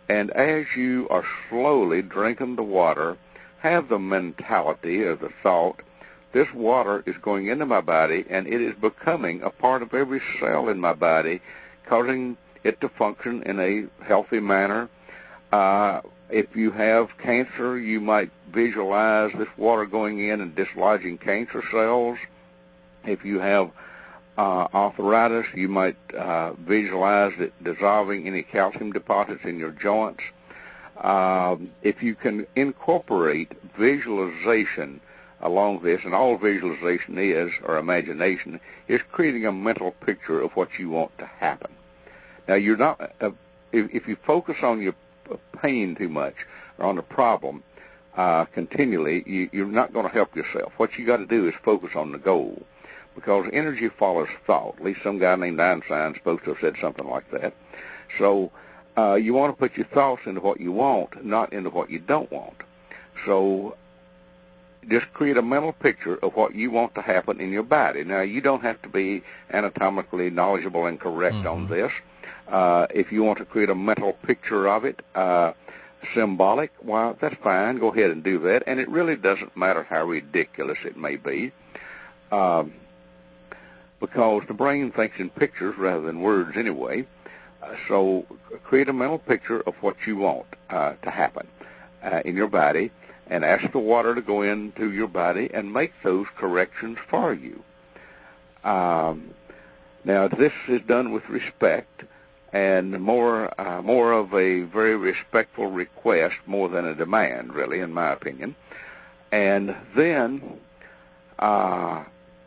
And as you are slowly drinking the water, have the mentality or the thought, this water is going into my body and it is becoming a part of every cell in my body, causing it to function in a healthy manner. Uh, if you have cancer, you might visualize this water going in and dislodging cancer cells. If you have uh, arthritis, you might uh, visualize it dissolving any calcium deposits in your joints. Um, if you can incorporate visualization along this, and all visualization is, or imagination, is creating a mental picture of what you want to happen. Now, you're not, uh, if, if you focus on your pain too much, or on the problem uh, continually, you, you're not going to help yourself. What you got to do is focus on the goal, because energy follows thought. At least some guy named Einstein is supposed to have said something like that. So uh, you want to put your thoughts into what you want, not into what you don't want. So just create a mental picture of what you want to happen in your body. Now, you don't have to be anatomically knowledgeable and correct mm-hmm. on this. Uh, if you want to create a mental picture of it, uh, symbolic, well, that's fine. Go ahead and do that. And it really doesn't matter how ridiculous it may be, um, because the brain thinks in pictures rather than words anyway. Uh, so create a mental picture of what you want uh, to happen uh, in your body, and ask the water to go into your body and make those corrections for you. Um, now, this is done with respect and more uh, more of a very respectful request more than a demand, really, in my opinion. And then, uh,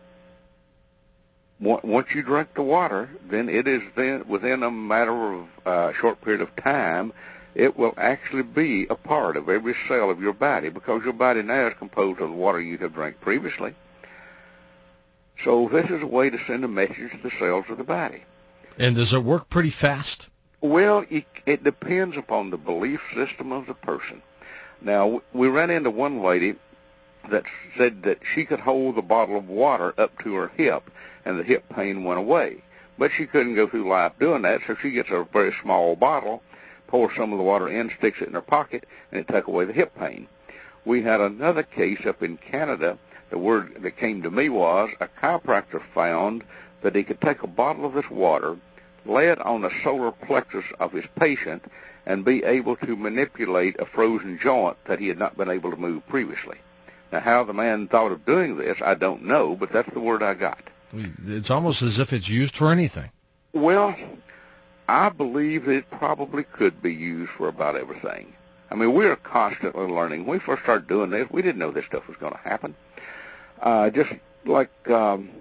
once you drink the water, then it is then within a matter of a uh, short period of time, it will actually be a part of every cell of your body, because your body now is composed of the water you have drank previously. So this is a way to send a message to the cells of the body. And does it work pretty fast? Well, it, it depends upon the belief system of the person. Now, we ran into one lady that said that she could hold the bottle of water up to her hip, and the hip pain went away. But she couldn't go through life doing that, so she gets a very small bottle, pours some of the water in, sticks it in her pocket, and it took away the hip pain. We had another case up in Canada. The word that came to me was a chiropractor found that he could take a bottle of this water, lay it on the solar plexus of his patient, and be able to manipulate a frozen joint that he had not been able to move previously. Now, how the man thought of doing this, I don't know, but that's the word I got. It's almost as if it's used for anything. Well, I believe it probably could be used for about everything. I mean, we are constantly learning. When we first started doing this, we didn't know this stuff was going to happen. Uh, just like um,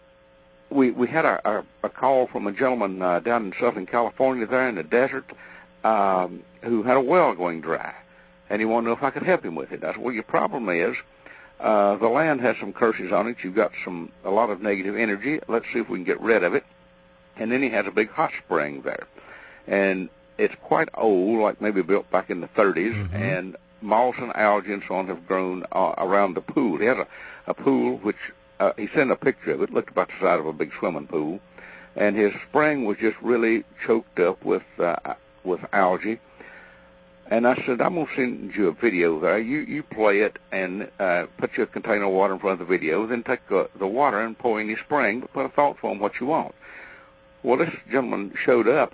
we we had a, a, a call from a gentleman uh, down in Southern California there in the desert um, who had a well going dry, and he wanted to know if I could help him with it. I said, well, your problem is uh, the land has some curses on it. You've got some a lot of negative energy. Let's see if we can get rid of it. And then he has a big hot spring there. And it's quite old, like maybe built back in the thirties, mm-hmm. and moss and algae and so on have grown uh, around the pool. He has a, a pool which, uh, he sent a picture of it, looked about the size of a big swimming pool, and his spring was just really choked up with uh, with algae. And I said, I'm going to send you a video there. You you play it and uh, put your container of water in front of the video, then take uh, the water and pour in your spring, but put a thought form what you want. Well, this gentleman showed up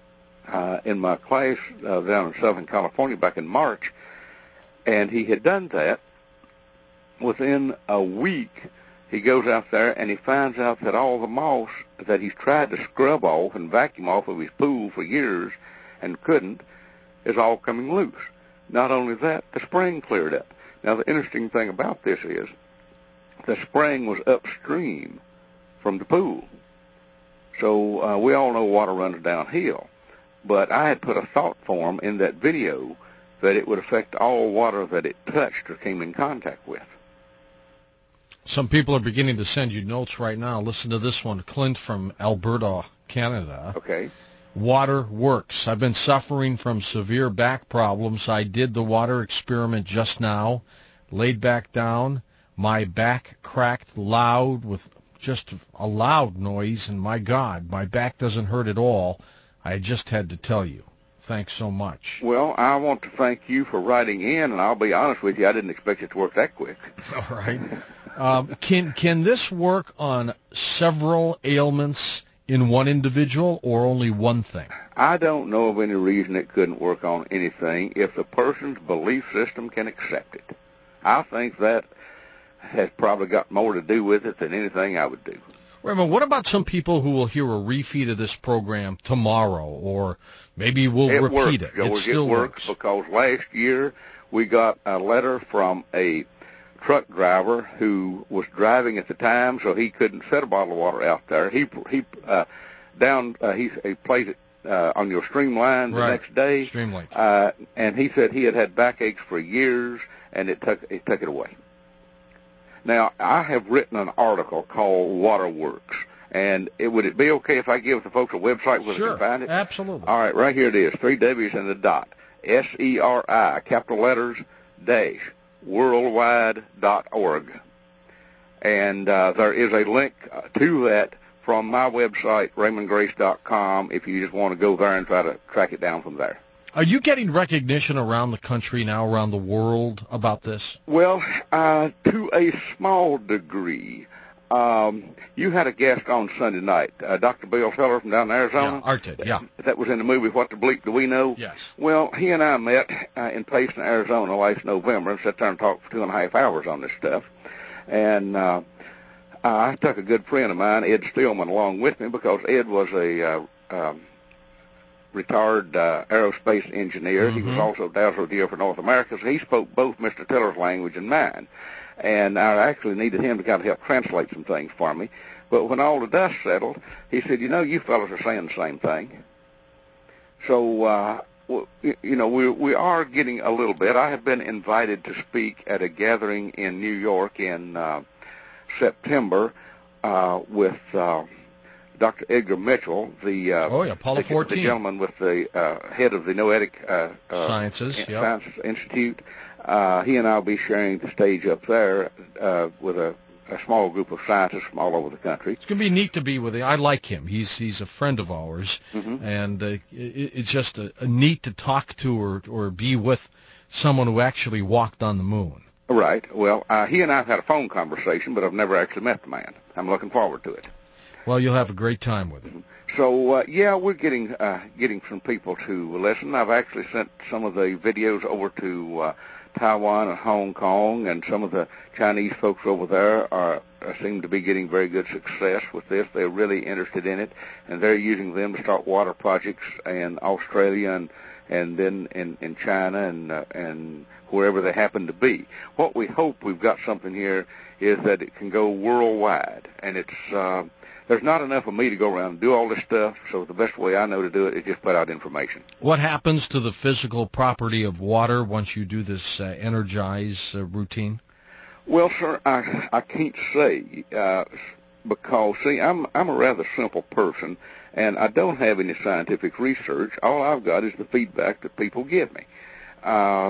uh, in my class uh, down in Southern California back in March, and he had done that. Within a week, he goes out there and he finds out that all the moss that he's tried to scrub off and vacuum off of his pool for years and couldn't is all coming loose. Not only that, the spring cleared up. Now, the interesting thing about this is the spring was upstream from the pool. So uh, we all know water runs downhill, but I had put a thought form in that video that it would affect all water that it touched or came in contact with. Some people are beginning to send you notes right now. Listen to this one, Clint from Alberta, Canada. Okay. Water works. I've been suffering from severe back problems. I did the water experiment just now, laid back down. My back cracked loud with just a loud noise, and my God, my back doesn't hurt at all. I just had to tell you. Thanks so much. Well, I want to thank you for writing in, and I'll be honest with you, I didn't expect it to work that quick. All right. Um, can can this work on several ailments in one individual or only one thing? I don't know of any reason it couldn't work on anything if the person's belief system can accept it. I think that has probably got more to do with it than anything I would do. Wait a minute, what about some people who will hear a refeed of this program tomorrow, or maybe we'll it repeat works, it? George, it still it works, works because last year we got a letter from a truck driver who was driving at the time, so he couldn't set a bottle of water out there. He he uh, down uh, he, he placed it uh, on your Streamline the right. next day, Streamlink. Uh, and he said he had had backaches for years, and it took it took it away. Now, I have written an article called Waterworks, and it, would it be okay if I give the folks a website where sure. they can find it? Absolutely. All right, right here it is, three W's and a dot, S E R I, capital letters, dash, worldwide dot org. And uh, there is a link to that from my website, raymond grace dot com, if you just want to go there and try to track it down from there. Are you getting recognition around the country now, around the world, about this? Well, uh, to a small degree. Um, you had a guest on Sunday night, uh, Doctor Bill Feller from down in Arizona. Yeah, Art did, yeah. That was in the movie What the Bleep Do We Know? Yes. Well, he and I met uh, in Payson, Arizona last November and sat there and talked for two and a half hours on this stuff. And uh, I took a good friend of mine, Ed Stillman, along with me because Ed was a uh, um, retired uh, aerospace engineer. Mm-hmm. He was also Dazzler Deal for North America, so he spoke both Mister Tiller's language and mine. And I actually needed him to kind of help translate some things for me. But when all the dust settled, he said, you know, you fellas are saying the same thing. So, uh, you know, we we are getting a little bit. I have been invited to speak at a gathering in New York in uh, September uh, with uh, Doctor Edgar Mitchell, the uh, oh yeah, Apollo the, fourteen, the gentleman with the uh, head of the Noetic uh, uh, Sciences, Science yep. Institute. Uh, he and I will be sharing the stage up there uh, with a, a small group of scientists from all over the country. It's going to be neat to be with him. I like him. He's he's a friend of ours, mm-hmm. and uh, it, it's just a, a neat to talk to or or be with someone who actually walked on the moon. Right. Well, uh, he and I have had a phone conversation, but I've never actually met the man. I'm looking forward to it. Well, you'll have a great time with him. So, uh, yeah, we're getting uh, getting some people to listen. I've actually sent some of the videos over to uh, Taiwan and Hong Kong, and some of the Chinese folks over there are, are seem to be getting very good success with this. They're really interested in it, and they're using them to start water projects in Australia and and then in, in China and uh, and wherever they happen to be. What we hope we've got something here is that it can go worldwide, and it's uh, there's not enough of me to go around and do all this stuff, so the best way I know to do it is just put out information. What happens to the physical property of water once you do this uh, Energize uh, routine? Well, sir, I I can't say uh, because see, I'm I'm a rather simple person, and I don't have any scientific research. All I've got is the feedback that people give me, uh,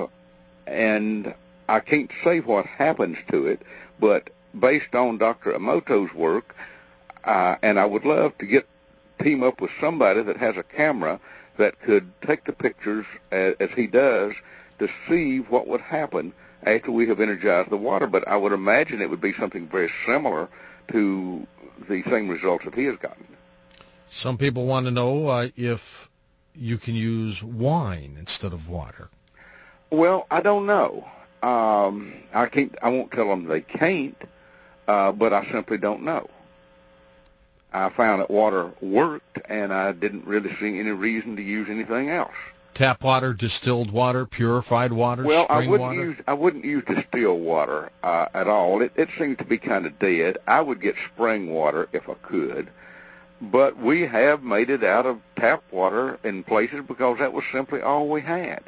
and I can't say what happens to it, but based on Doctor Emoto's work. Uh, and I would love to get team up with somebody that has a camera that could take the pictures as, as he does to see what would happen after we have energized the water. But I would imagine it would be something very similar to the same results that he has gotten. Some people want to know uh, if you can use wine instead of water. Well, I don't know. Um, I can't. I won't tell them they can't, uh, but I simply don't know. I found that water worked, and I didn't really see any reason to use anything else. Tap water, distilled water, purified water, well, spring I wouldn't water? use I wouldn't use distilled water uh, at all. It, it seemed to be kind of dead. I would get spring water if I could, but we have made it out of tap water in places because that was simply all we had.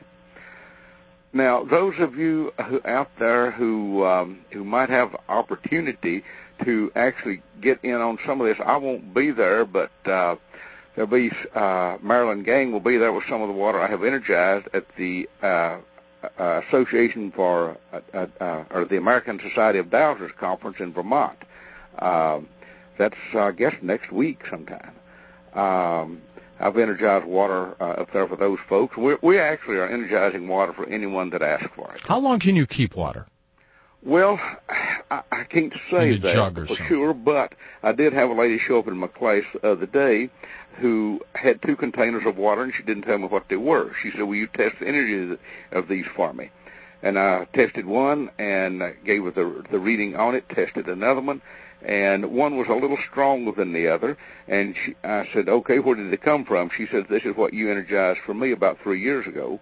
Now, those of you who, out there who um, who might have opportunity to actually get in on some of this, I won't be there, but uh, there'll be uh, Marilyn Gang will be there with some of the water I have energized at the uh, uh, Association for uh, uh, or the American Society of Dowsers Conference in Vermont. Um, that's uh, I guess next week sometime. Um, I've energized water uh, up there for those folks. We we actually are energizing water for anyone that asks for it. How long can you keep water? Well, I, I can't say that for something. sure, but I did have a lady show up in my class the other day who had two containers of water, and she didn't tell me what they were. She said, will you test the energy of these for me? And I tested one and gave her the, the reading on it, tested another one, and one was a little stronger than the other. And she, I said, okay, where did it come from? She said, this is what you energized for me about three years ago,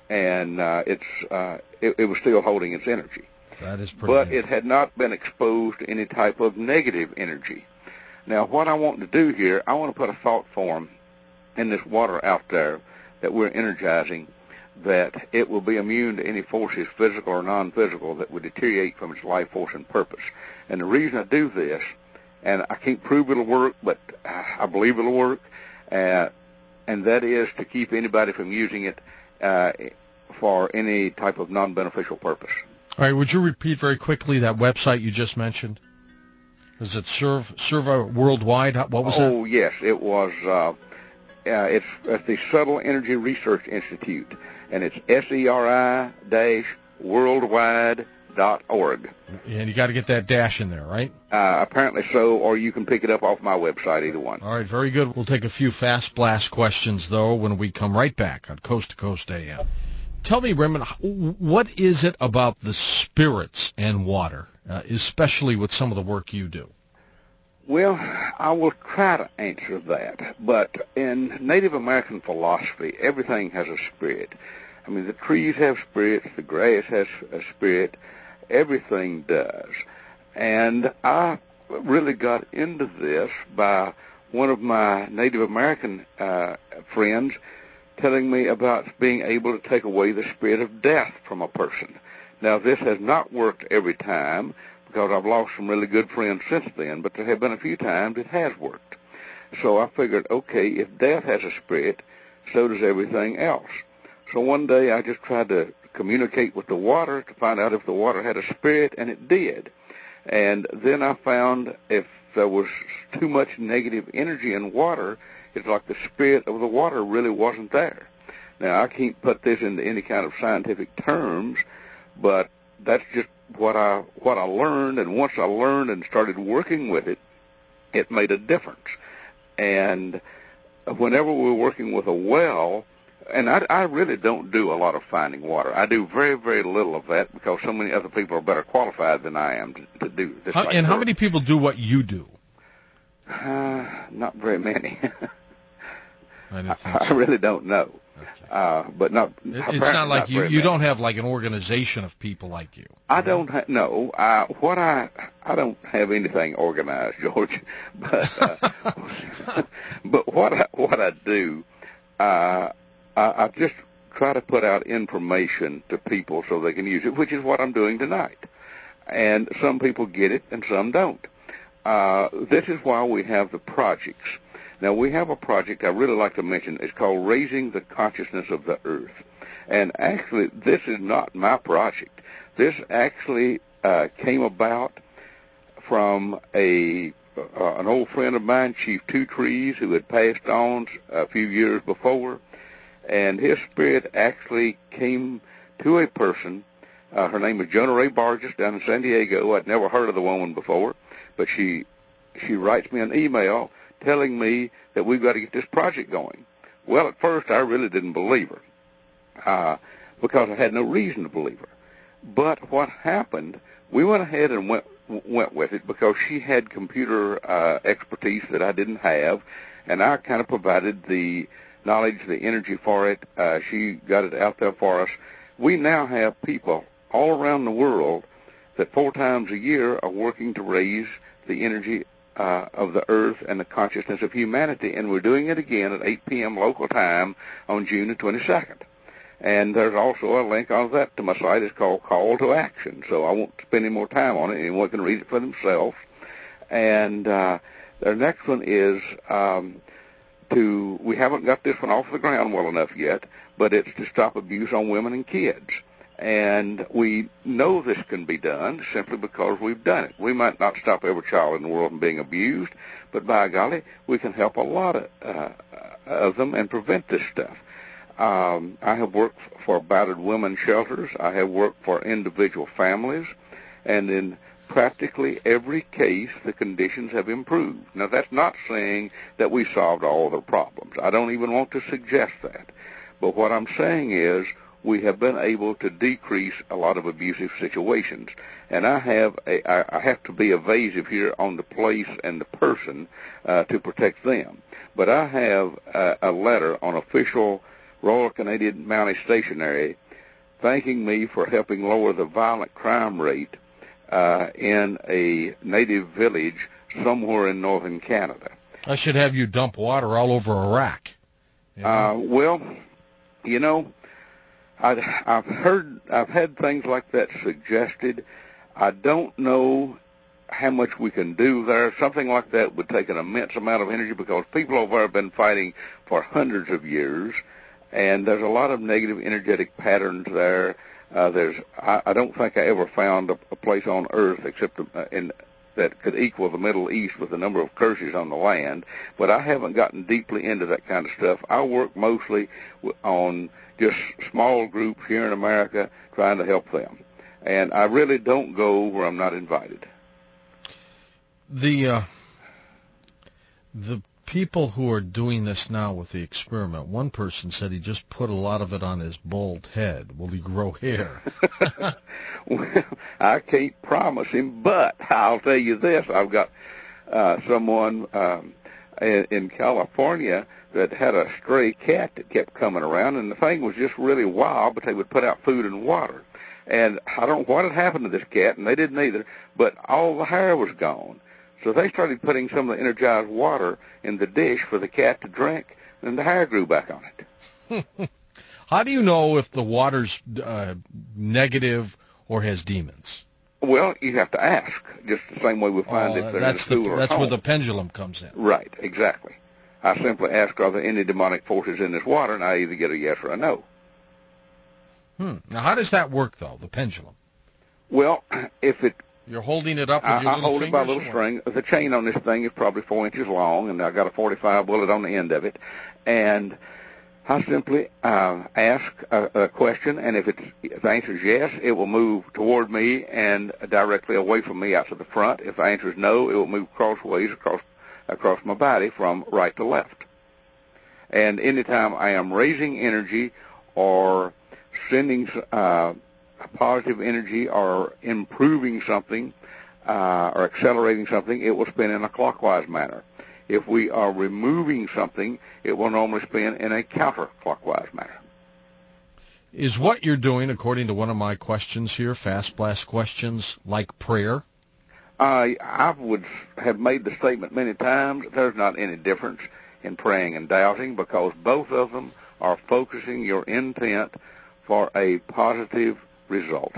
and uh, it's uh, it, it was still holding its energy. That is pretty but neat. It had not been exposed to any type of negative energy. Now, what I want to do here, I want to put a thought form in this water out there that we're energizing, that it will be immune to any forces, physical or non-physical, that would deteriorate from its life force and purpose. And the reason I do this, and I can't prove it'll work, but I believe it'll work, uh, and that is to keep anybody from using it uh, for any type of non-beneficial purpose. All right, would you repeat very quickly that website you just mentioned? Is it Serve Serva Worldwide? What was oh, that? Oh, yes, it was. Uh, uh, it's at the Subtle Energy Research Institute, and it's S E R I dash worldwide dot org. And you got to get that dash in there, right? Uh, apparently so, or you can pick it up off my website, either one. All right, very good. We'll take a few fast blast questions, though, when we come right back on Coast to Coast A M. Tell me, Raymond, what is it about the spirits and water, uh, especially with some of the work you do? Well, I will try to answer that. But in Native American philosophy, everything has a spirit. I mean, the trees have spirits, the grass has a spirit, everything does. And I really got into this by one of my Native American uh, friends telling me about being able to take away the spirit of death from a person. Now, this has not worked every time because I've lost some really good friends since then, but there have been a few times it has worked. So I figured, okay, if death has a spirit, so does everything else. So one day I just tried to communicate with the water to find out if the water had a spirit, and it did. And then I found if there was too much negative energy in water, it's like the spirit of the water really wasn't there. Now, I can't put this into any kind of scientific terms, but that's just what I what I learned, and once I learned and started working with it, it made a difference. And whenever we're working with a well, and I, I really don't do a lot of finding water. I do very, very little of that because so many other people are better qualified than I am to, to do this. How, type and of how work. many people do what you do? Uh, not very many. I, didn't think I, so. I really don't know. Okay. Uh, but not. It, it's not like not you. very You many. don't have like an organization of people like you. I don't ha- no. Uh, what I I don't have anything organized, George. But uh, but what I, what I do, uh, I, I just try to put out information to people so they can use it, which is what I'm doing tonight. And some people get it, and some don't. Uh, this is why we have the projects. Now, we have a project I really like to mention. It's called Raising the Consciousness of the Earth. And actually, this is not my project. This actually uh, came about from a uh, an old friend of mine, Chief Two Trees, who had passed on a few years before. And his spirit actually came to a person. Uh, her name is Jonah Ray Barges down in San Diego. I'd never heard of the woman before, but she she writes me an email telling me that we've got to get this project going. Well, at first, I really didn't believe her uh, because I had no reason to believe her. But what happened, we went ahead and went went with it because she had computer uh, expertise that I didn't have, and I kind of provided the knowledge, the energy for it. Uh, she got it out there for us. We now have people all around the world that four times a year are working to raise the energy Uh, of the earth and the consciousness of humanity, and we're doing it again at eight p.m. local time on June the twenty-second. And there's also a link on that to my site. It's called Call to Action, so I won't spend any more time on it. Anyone can read it for themselves. And uh, the next one is um, to, we haven't got this one off the ground well enough yet, but it's to stop abuse on women and kids. And we know this can be done simply because we've done it. We might not stop every child in the world from being abused, but by golly, we can help a lot of uh, of them and prevent this stuff. Um, I have worked for battered women's shelters. I have worked for individual families. And in practically every case, the conditions have improved. Now, that's not saying that we solved all the problems. I don't even want to suggest that. But what I'm saying is we have been able to decrease a lot of abusive situations. And I have a, I have to be evasive here on the place and the person uh, to protect them. But I have a, a letter on official Royal Canadian Mounted Stationery thanking me for helping lower the violent crime rate uh, in a native village somewhere in northern Canada. I should have you dump water all over Iraq. You know? uh, well, you know, I'd, I've heard, I've had things like that suggested. I don't know how much we can do there. Something like that would take an immense amount of energy because people over there have been fighting for hundreds of years. And there's a lot of negative energetic patterns there. Uh, there's, I, I don't think I ever found a, a place on Earth except uh, in, that could equal the Middle East with the number of curses on the land. But I haven't gotten deeply into that kind of stuff. I work mostly on just small groups here in America trying to help them. And I really don't go where I'm not invited. The uh, the people who are doing this now with the experiment, one person said he just put a lot of it on his bald head. Will he grow hair? Well, I can't promise him, but I'll tell you this. I've got uh, someone um, in, in California that had a stray cat that kept coming around, and the thing was just really wild, but they would put out food and water. And I don't know what had happened to this cat, and they didn't either, but all the hair was gone. So they started putting some of the energized water in the dish for the cat to drink, and the hair grew back on it. How do you know if the water's uh, negative or has demons? Well, you have to ask, just the same way we find uh, if they're that's in a school the, or That's home. where the pendulum comes in. Right, exactly. I simply ask, are there any demonic forces in this water, and I either get a yes or a no. Hmm. Now, how does that work, though, the pendulum? Well, if it... You're holding it up with I, your I little hold fingers? it by a little string. The chain on this thing is probably four inches long, and I've got a forty-five bullet on the end of it. And I simply uh, ask a, a question, and if, it's, if the answer is yes, it will move toward me and directly away from me out to the front. If the answer is no, it will move crossways across across my body from right to left. And anytime I am raising energy or sending uh, positive energy or improving something uh, or accelerating something, it will spin in a clockwise manner. If we are removing something, it will normally spin in a counterclockwise manner. Is what you're doing, according to one of my questions here, Fast Blast questions, like prayer? Uh, I would have made the statement many times, there's not any difference in praying and doubting because both of them are focusing your intent for a positive result.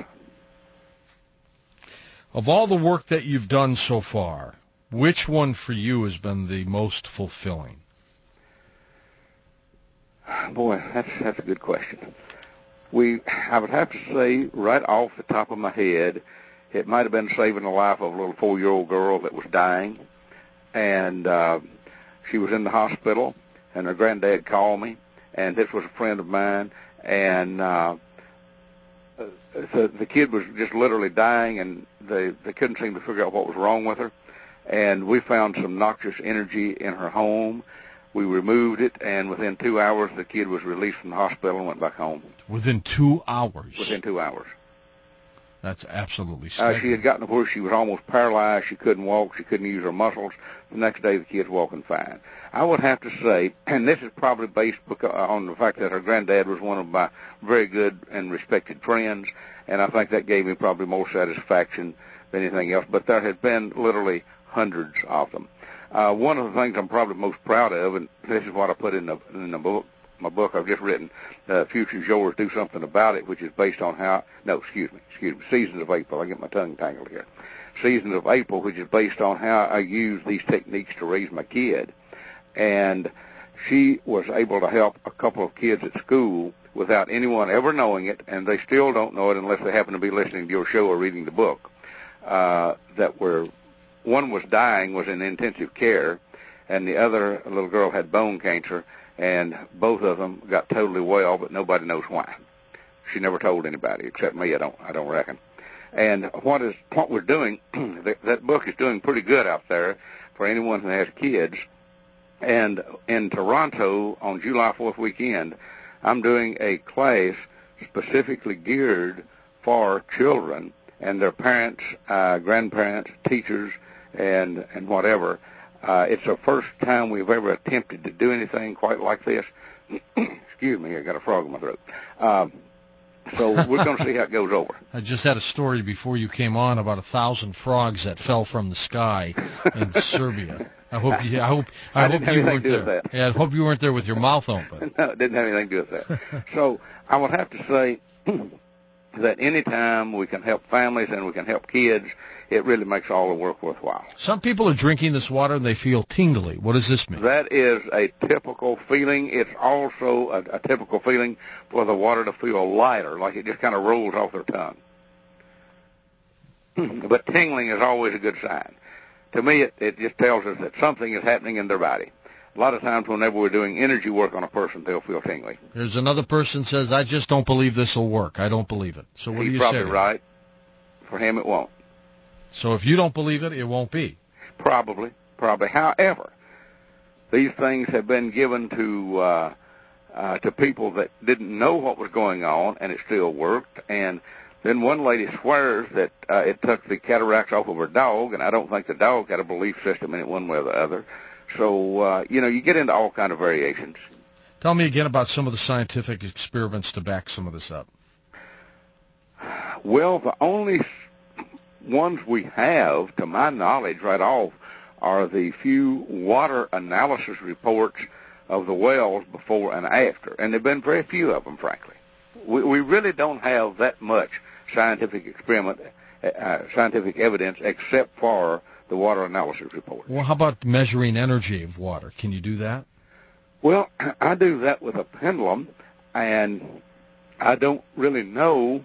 Of all the work that you've done so far, which one for you has been the most fulfilling? Boy, that's that's a good question. We, I would have to say, right off the top of my head, it might have been saving the life of a little four-year-old girl that was dying, and uh, she was in the hospital, and her granddad called me, and this was a friend of mine, and uh, so the kid was just literally dying, and they they couldn't seem to figure out what was wrong with her, and we found some noxious energy in her home. We removed it, and within two hours, the kid was released from the hospital and went back home. Within two hours? Within two hours. That's absolutely staggering. Uh, she had gotten to where she was almost paralyzed. She couldn't walk. She couldn't use her muscles. The next day, the kid's walking fine. I would have to say, and this is probably based on the fact that her granddad was one of my very good and respected friends, and I think that gave me probably more satisfaction than anything else. But there has been literally hundreds of them. Uh, one of the things I'm probably most proud of, and this is what I put in the, in the book, my book I've just written, uh, Future's Yours, Do Something About It, which is based on how, no, excuse me, excuse me, Seasons of April. I get my tongue tangled here. Seasons of April, which is based on how I use these techniques to raise my kid. And she was able to help a couple of kids at school without anyone ever knowing it, and they still don't know it unless they happen to be listening to your show or reading the book, uh, that were, one was dying, was in intensive care, and the other little girl had bone cancer, and both of them got totally well, but nobody knows why. She never told anybody except me. I don't. I don't reckon. And what is what we're doing? that, that book is doing pretty good out there for anyone who has kids. And in Toronto on July fourth weekend, I'm doing a class specifically geared for children and their parents, uh, grandparents, teachers, and and whatever. Uh, it's the first time we've ever attempted to do anything quite like this. Excuse me, I got a frog in my throat. Um, so we're going to see how it goes over. I just had a story before you came on about a thousand frogs that fell from the sky in Serbia. I hope you. I hope. I, I hope you weren't there. Yeah, I hope you weren't there with your mouth open. No, it didn't have anything to do with that. So I would have to say that any time we can help families and we can help kids, it really makes all the work worthwhile. Some people are drinking this water and they feel tingly. What does this mean? That is a typical feeling. It's also a, a typical feeling for the water to feel lighter, like it just kind of rolls off their tongue. But tingling is always a good sign. To me, it, it just tells us that something is happening in their body. A lot of times whenever we're doing energy work on a person, they'll feel tingly. There's another person says, I just don't believe this will work. I don't believe it. So what He's do you probably say? He's probably right. For him, it won't. So if you don't believe it, it won't be. Probably. Probably. However, these things have been given to uh, uh, to people that didn't know what was going on, and it still worked. And then one lady swears that uh, it took the cataracts off of her dog, and I don't think the dog had a belief system in it one way or the other. So, uh, you know, you get into all kind of variations. Tell me again about some of the scientific experiments to back some of this up. Well, the only ones we have, to my knowledge, right off, are the few water analysis reports of the wells before and after. And there have been very few of them, frankly. We, we really don't have that much scientific experiment, uh, scientific evidence, except for the water analysis report. Well, how about measuring energy of water? Can you do that? Well, I do that with a pendulum, and I don't really know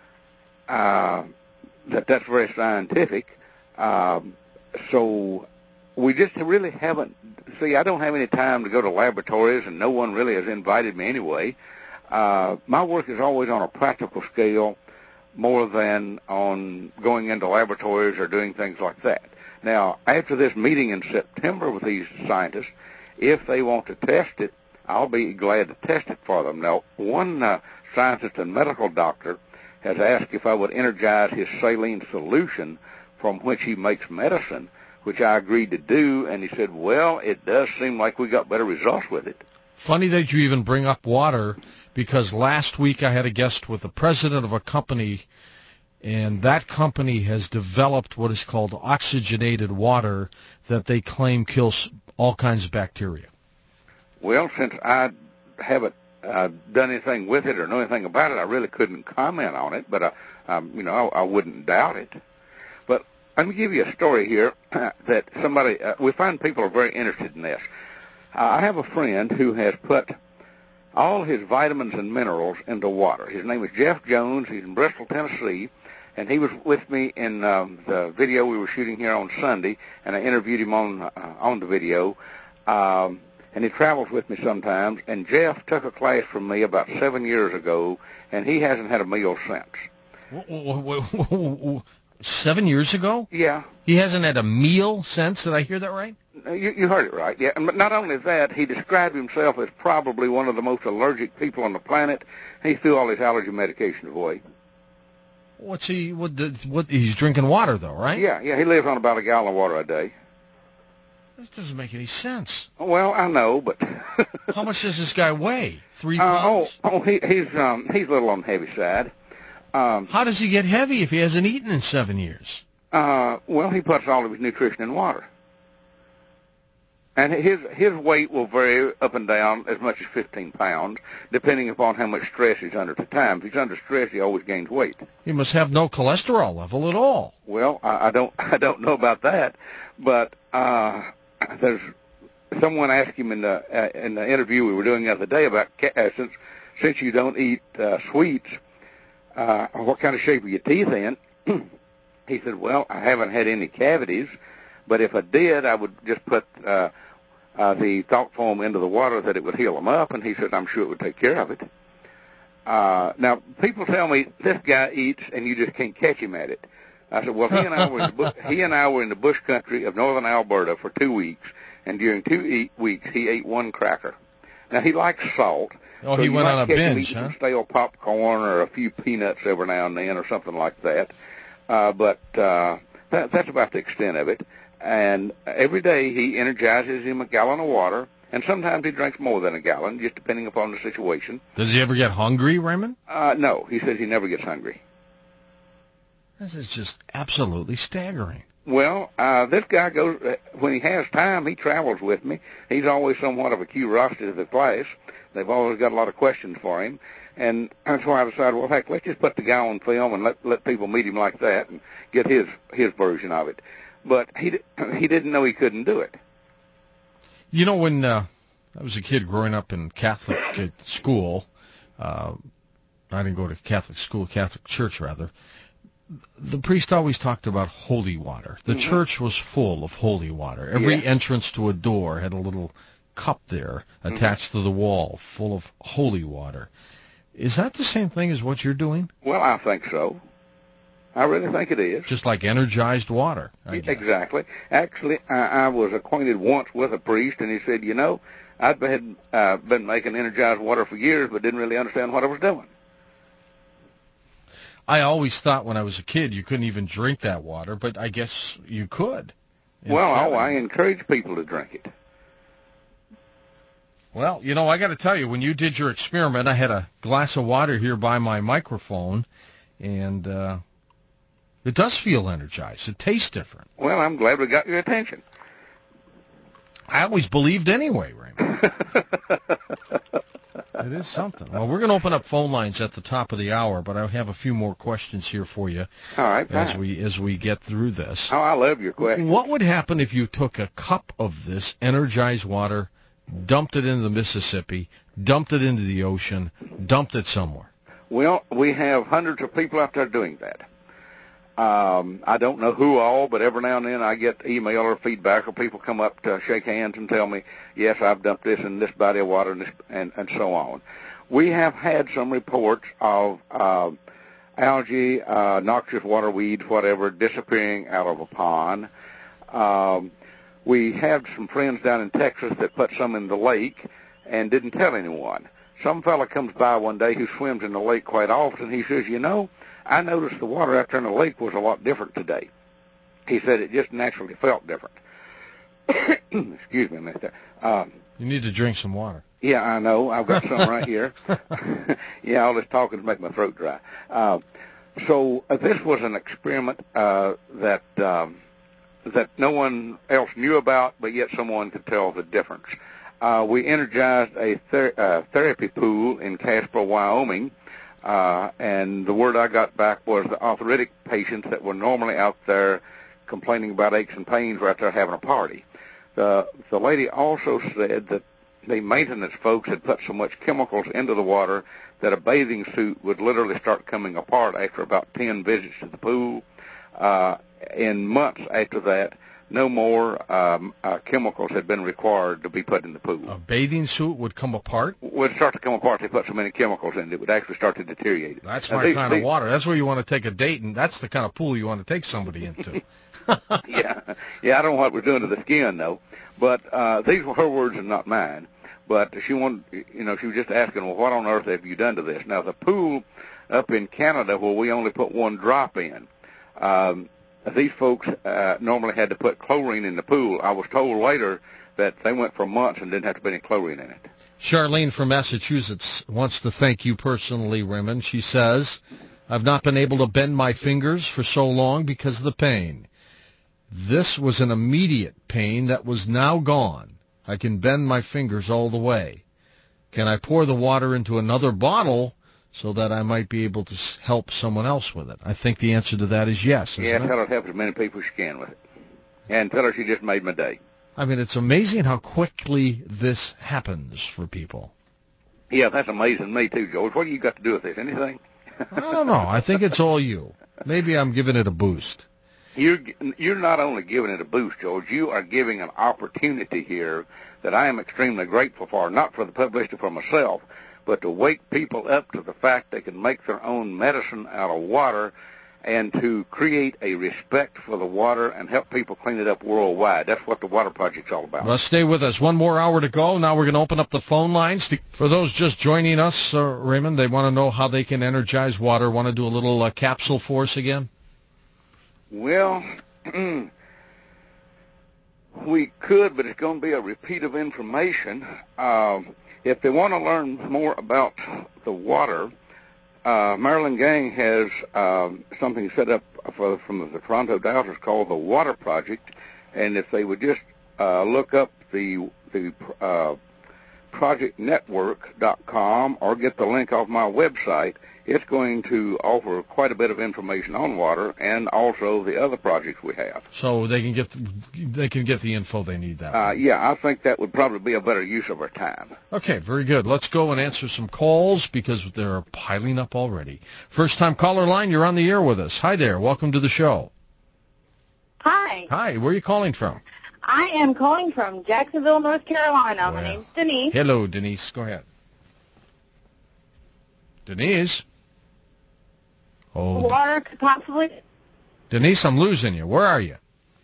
uh, that that's very scientific. Um, so we just really haven't, see, I don't have any time to go to laboratories, and no one really has invited me anyway. Uh, my work is always on a practical scale more than on going into laboratories or doing things like that. Now, after this meeting in September with these scientists, if they want to test it, I'll be glad to test it for them. Now, one uh, scientist and medical doctor has asked if I would energize his saline solution from which he makes medicine, which I agreed to do, and he said, well, it does seem like we got better results with it. Funny that you even bring up water, because last week I had a guest with the president of a company, and that company has developed what is called oxygenated water that they claim kills all kinds of bacteria. Well, since I haven't uh, done anything with it or know anything about it, I really couldn't comment on it, but, I, um, you know, I, I wouldn't doubt it. But let me give you a story here that somebody, uh, we find people are very interested in this. Uh, I have a friend who has put all his vitamins and minerals into water. His name is Jeff Jones. He's in Bristol, Tennessee, and he was with me in um, the video we were shooting here on Sunday, and I interviewed him on uh, on the video. Um, and he travels with me sometimes. And Jeff took a class from me about seven years ago, and he hasn't had a meal since. Seven years ago? Yeah. He hasn't had a meal since? Did I hear that right? You, you heard it right, yeah. And not only that, he described himself as probably one of the most allergic people on the planet. He threw all his allergy medication away. What's he? What? What? He's drinking water, though, right? Yeah, yeah. He lives on about a gallon of water a day. This doesn't make any sense. Well, I know, but how much does this guy weigh? Three uh, pounds? Oh, oh, he, he's um, he's a little on the heavy side. Um, How does he get heavy if he hasn't eaten in seven years? Uh, well, he puts all of his nutrition in water. And his his weight will vary up and down as much as fifteen pounds, depending upon how much stress he's under at the time. If he's under stress, he always gains weight. He must have no cholesterol level at all. Well, I, I don't I don't know about that, but uh, there's someone asked him in the uh, in the interview we were doing the other day about uh, since since you don't eat uh, sweets, uh, what kind of shape are your teeth in? He said, well, I haven't had any cavities, but if I did, I would just put uh, Uh, the thought formed into the water that it would heal him up, and he said, I'm sure it would take care of it. Uh, now, people tell me this guy eats and you just can't catch him at it. I said, well, he and I were in the bu- he and I were in the bush country of northern Alberta for two weeks, and during two e- weeks he ate one cracker. Now, he likes salt. Oh, so he you went might on a catch him binge, eating huh? some stale popcorn or a few peanuts every now and then or something like that. Uh, but uh, that, that's about the extent of it. And every day he energizes him a gallon of water, and sometimes he drinks more than a gallon, just depending upon the situation. Does he ever get hungry, Raymond? Uh, no, he says he never gets hungry. This is just absolutely staggering. Well, uh, this guy goes, uh, when he has time, he travels with me. He's always somewhat of a curiosity to the class. They've always got a lot of questions for him. And that's why I decided, well, heck, let's just put the guy on film and let let people meet him like that and get his his version of it. But he he didn't know he couldn't do it. You know, when uh, I was a kid growing up in Catholic school, uh, I didn't go to Catholic school, Catholic church rather, the priest always talked about holy water. The Mm-hmm. church was full of holy water. Every Yeah. entrance to a door had a little cup there attached mm-hmm. to the wall full of holy water. Is that the same thing as what you're doing? Well, I think so. I really think it is. Just like energized water, I guess. Exactly. Actually, I, I was acquainted once with a priest, and he said, you know, I'd been, uh, been making energized water for years, but didn't really understand what I was doing. I always thought when I was a kid you couldn't even drink that water, but I guess you could. Well, oh, I encourage people to drink it. Well, you know, I got to tell you, when you did your experiment, I had a glass of water here by my microphone, and uh, it does feel energized. It tastes different. Well, I'm glad we got your attention. I always believed anyway, Raymond. It is something. Well, we're going to open up phone lines at the top of the hour, but I have a few more questions here for you. All right, as fine. we as we get through this. Oh, I love your question. What would happen if you took a cup of this energized water, dumped it into the Mississippi, dumped it into the ocean, dumped it somewhere? Well, we have hundreds of people out there doing that. Um, I don't know who all, but every now and then I get email or feedback, or people come up to shake hands and tell me, yes, I've dumped this in this body of water and, this, and, and so on. We have had some reports of uh, algae, uh, noxious water weeds, whatever, disappearing out of a pond. Um, we had some friends down in Texas that put some in the lake and didn't tell anyone. Some fella comes by one day who swims in the lake quite often. He says, you know, I noticed the water out there in the lake was a lot different today. He said it just naturally felt different. Excuse me, mister. Um, you need to drink some water. Yeah, I know. I've got some right here. Yeah, all this talking to make my throat dry. Uh, so uh, this was an experiment uh, that um, that no one else knew about, but yet someone could tell the difference. Uh, we energized a ther- uh, therapy pool in Casper, Wyoming. Uh, and the word I got back was the arthritic patients that were normally out there complaining about aches and pains were out there having a party. The, the lady also said that the maintenance folks had put so much chemicals into the water that a bathing suit would literally start coming apart after about ten visits to the pool. Uh, in months after that, no more um, uh, chemicals had been required to be put in the pool. A bathing suit would come apart? Would start to come apart. They put so many chemicals in it, it would actually start to deteriorate. That's my these, kind these, of water. That's where you want to take a date, and that's the kind of pool you want to take somebody into. yeah, yeah. I don't know what we're doing to the skin, though. But uh, these were her words and not mine. But she wanted, you know, she was just asking, well, what on earth have you done to this? Now, the pool up in Canada, where we only put one drop in, um, these folks uh, normally had to put chlorine in the pool. I was told later that they went for months and didn't have to put any chlorine in it. Charlene from Massachusetts wants to thank you personally, Raymond. She says, I've not been able to bend my fingers for so long because of the pain. This was an immediate pain that was now gone. I can bend my fingers all the way. Can I pour the water into another bottle so that I might be able to help someone else with it? I think the answer to that is yes, isn't yeah, it? tell her to help as many people as she can with it. And tell her she just made my day. I mean, it's amazing how quickly this happens for people. Yeah, that's amazing to me, too, George. What do you got to do with this? Anything? I don't know. I think it's all you. Maybe I'm giving it a boost. You're, you're not only giving it a boost, George, you are giving an opportunity here that I am extremely grateful for, not for the publicity for myself, but to wake people up to the fact they can make their own medicine out of water and to create a respect for the water and help people clean it up worldwide. That's what the Water Project's all about. Well, stay with us. One more hour to go. Now we're going to open up the phone lines. To, for those just joining us, uh, Raymond, they want to know how they can energize water. Want to do a little uh, capsule for us again? Well, we could, but it's going to be a repeat of information. Um, if they want to learn more about the water, Uh, Marilyn Gang has um, something set up for, from the Toronto Doubters called the Water Project, and if they would just uh, look up the the uh, project network dot com or get the link off my website, it's going to offer quite a bit of information on water and also the other projects we have. So they can get the, they can get the info they need that Uh, way. yeah, I think that would probably be a better use of our time. Okay, very good. Let's go and answer some calls because they're piling up already. First-time caller line, you're on the air with us. Hi there. Welcome to the show. Hi. Hi. Where are you calling from? I am calling from Jacksonville, North Carolina. Well, My name's Denise. Hello, Denise. Go ahead. Denise? Oh, Water could possibly... Denise, I'm losing you. Where are you?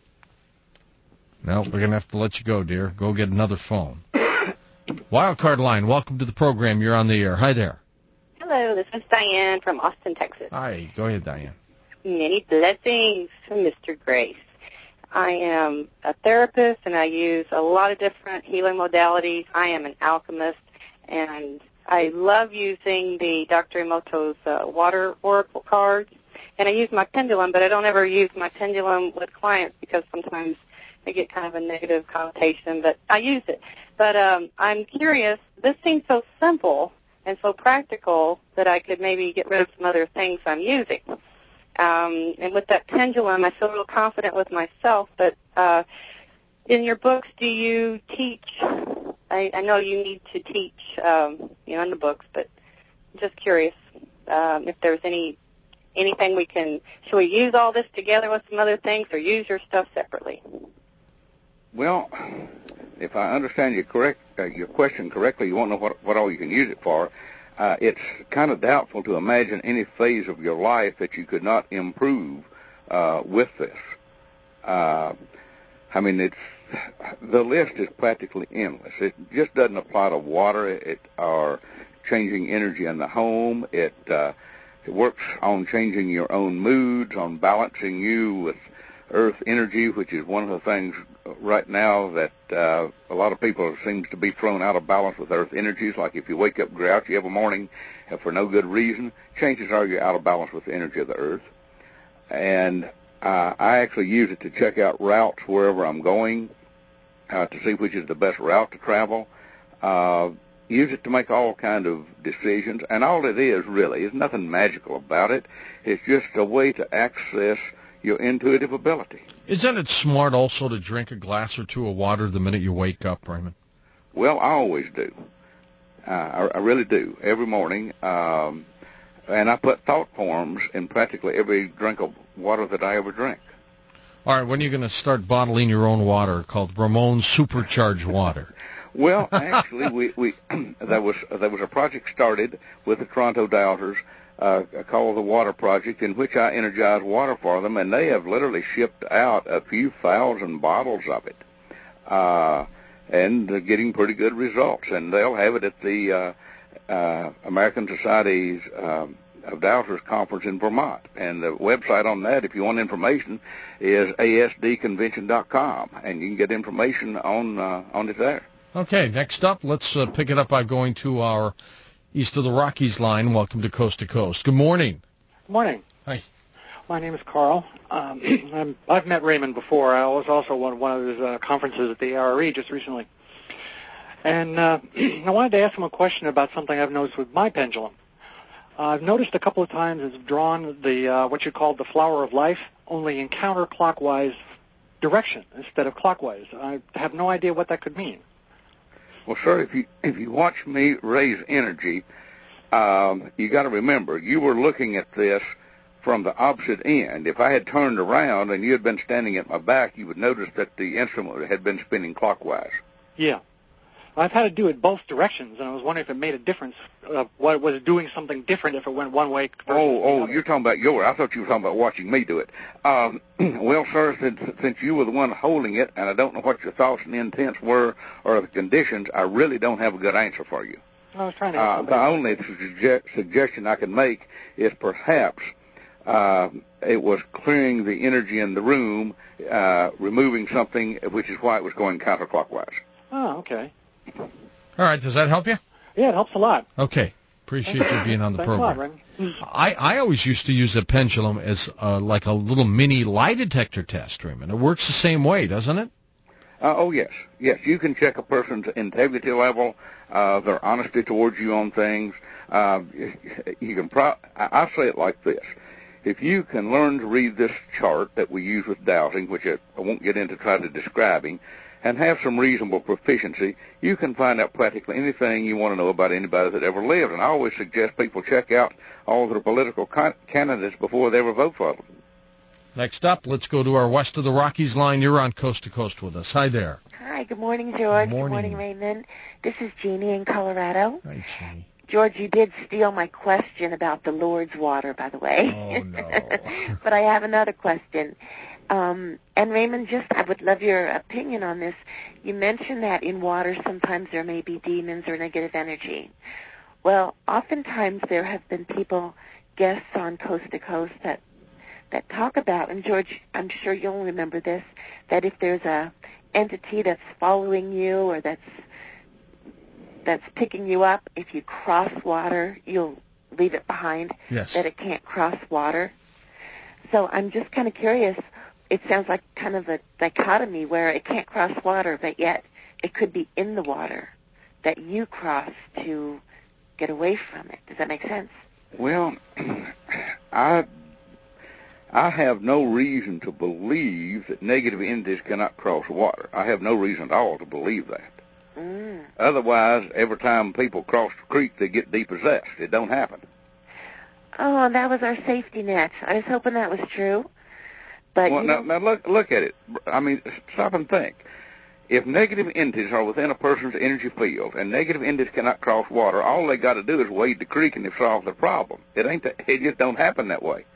No, we're going to have to let you go, dear. Go get another phone. Wildcard line, welcome to the program. You're on the air. Hi there. Hello, this is Diane from Austin, Texas. Hi. Go ahead, Diane. Many blessings from Mister Grace. I am a therapist, and I use a lot of different healing modalities. I am an alchemist, and I love using the Doctor Emoto's uh, water oracle cards. And I use my pendulum, but I don't ever use my pendulum with clients because sometimes I get kind of a negative connotation, but I use it. But um, I'm curious, this seems so simple and so practical that I could maybe get rid of some other things I'm using. Um, and with that pendulum, I feel real confident with myself. But uh, in your books, do you teach? I, I know you need to teach, um, you know, in the books. But I'm just curious um, if there's any anything we can. Should we use all this together with some other things, or use your stuff separately? Well, if I understand your correct uh, your question correctly, you won't know what what all you can use it for. Uh, it's kind of doubtful to imagine any phase of your life that you could not improve uh, with this. Uh, I mean, it's the list is practically endless. It just doesn't apply to water, it or changing energy in the home. It uh, it works on changing your own moods, on balancing you with earth energy, which is one of the things right now that uh, a lot of people seems to be thrown out of balance with earth energies. Like if you wake up grouchy every morning for no good reason, chances are you're out of balance with the energy of the earth. And uh, I actually use it to check out routes wherever I'm going, uh, to see which is the best route to travel. Uh, use it to make all kind of decisions. And all it is really is nothing magical about it. It's just a way to access your intuitive ability. Isn't it smart also to drink a glass or two of water the minute you wake up, Raymond? Well, I always do. Uh, I, I really do. Every morning. Um, and I put thought forms in practically every drink of water that I ever drink. All right, when are you going to start bottling your own water called Ramon's Supercharged Water? Well, actually, we, we there was there was a project started with the Toronto Doubters uh, called the Water Project, in which I energize water for them, and they have literally shipped out a few thousand bottles of it, uh, and they're getting pretty good results. And they'll have it at the uh, uh, American Society's um, of Doubters Conference in Vermont. And the website on that, if you want information, is A S D convention dot com, and you can get information on uh, on it there. Okay, next up, let's uh, pick it up by going to our East of the Rockies line. Welcome to Coast to Coast. Good morning. Good morning. Hi. My name is Carl. Um, I'm, I've met Raymond before. I was also one, one of his uh, conferences at the A R E just recently. And uh, I wanted to ask him a question about something I've noticed with my pendulum. Uh, I've noticed a couple of times it's drawn the uh, what you call the flower of life, only in counterclockwise direction instead of clockwise. I have no idea what that could mean. Well, sir, if you if you watch me raise energy, um, you got to remember you were looking at this from the opposite end. If I had turned around and you had been standing at my back, you would notice that the instrument had been spinning clockwise. Yeah. I've had to do it both directions, and I was wondering if it made a difference. Uh, what was doing something different if it went one way versus Oh, oh, the other. you're talking about your. I thought you were talking about watching me do it. Um, well, sir, since, since you were the one holding it, and I don't know what your thoughts and intents were or the conditions, I really don't have a good answer for you. I was trying to. Uh, the only suge- suggestion I can make is perhaps uh, it was clearing the energy in the room, uh, removing something, which is why it was going counterclockwise. Oh, okay. All right, does that help you? Yeah, it helps a lot. Okay, appreciate you being on the Thanks program. a lot, Raymond. I, I always used to use a pendulum as uh, like a little mini lie detector test, Raymond. It works the same way, doesn't it? Uh, oh, yes. Yes, you can check a person's integrity level, uh, their honesty towards you on things. Uh, you can pro- I, I say it like this. If you can learn to read this chart that we use with dowsing, which I, I won't get into try to describing, and have some reasonable proficiency, you can find out practically anything you want to know about anybody that ever lived. And I always suggest people check out all their political con- candidates before they ever vote for them. Next up, let's go to our West of the Rockies line. You're on Coast to Coast with us. Hi there. Hi, good morning, George. Good morning, good morning Raymond. This is Jeannie in Colorado. Hi, Jeannie. George, you did steal my question about the Lord's water, by the way. Oh, no. But I have another question. Um, and Raymond, just I would love your opinion on this. You mentioned that in water sometimes there may be demons or negative energy. Well, oftentimes there have been people, guests on Coast to Coast that that talk about, and George, I'm sure you'll remember this, that if there's a entity that's following you or that's that's picking you up, if you cross water, you'll leave it behind. Yes. That it can't cross water. So I'm just kind of curious. It sounds like kind of a dichotomy where it can't cross water, but yet it could be in the water that you cross to get away from it. Does that make sense? Well, I I have no reason to believe that negative entities cannot cross water. I have no reason at all to believe that. Mm. Otherwise, every time people cross the creek, they get depossessed. It don't happen. Oh, that was our safety net. I was hoping that was true. But Well, you now, know, now look, look at it. I mean, stop and think. If negative entities are within a person's energy field and negative entities cannot cross water, all they got to do is wade the creek and they've solved the problem. It ain't that, it just don't happen that way.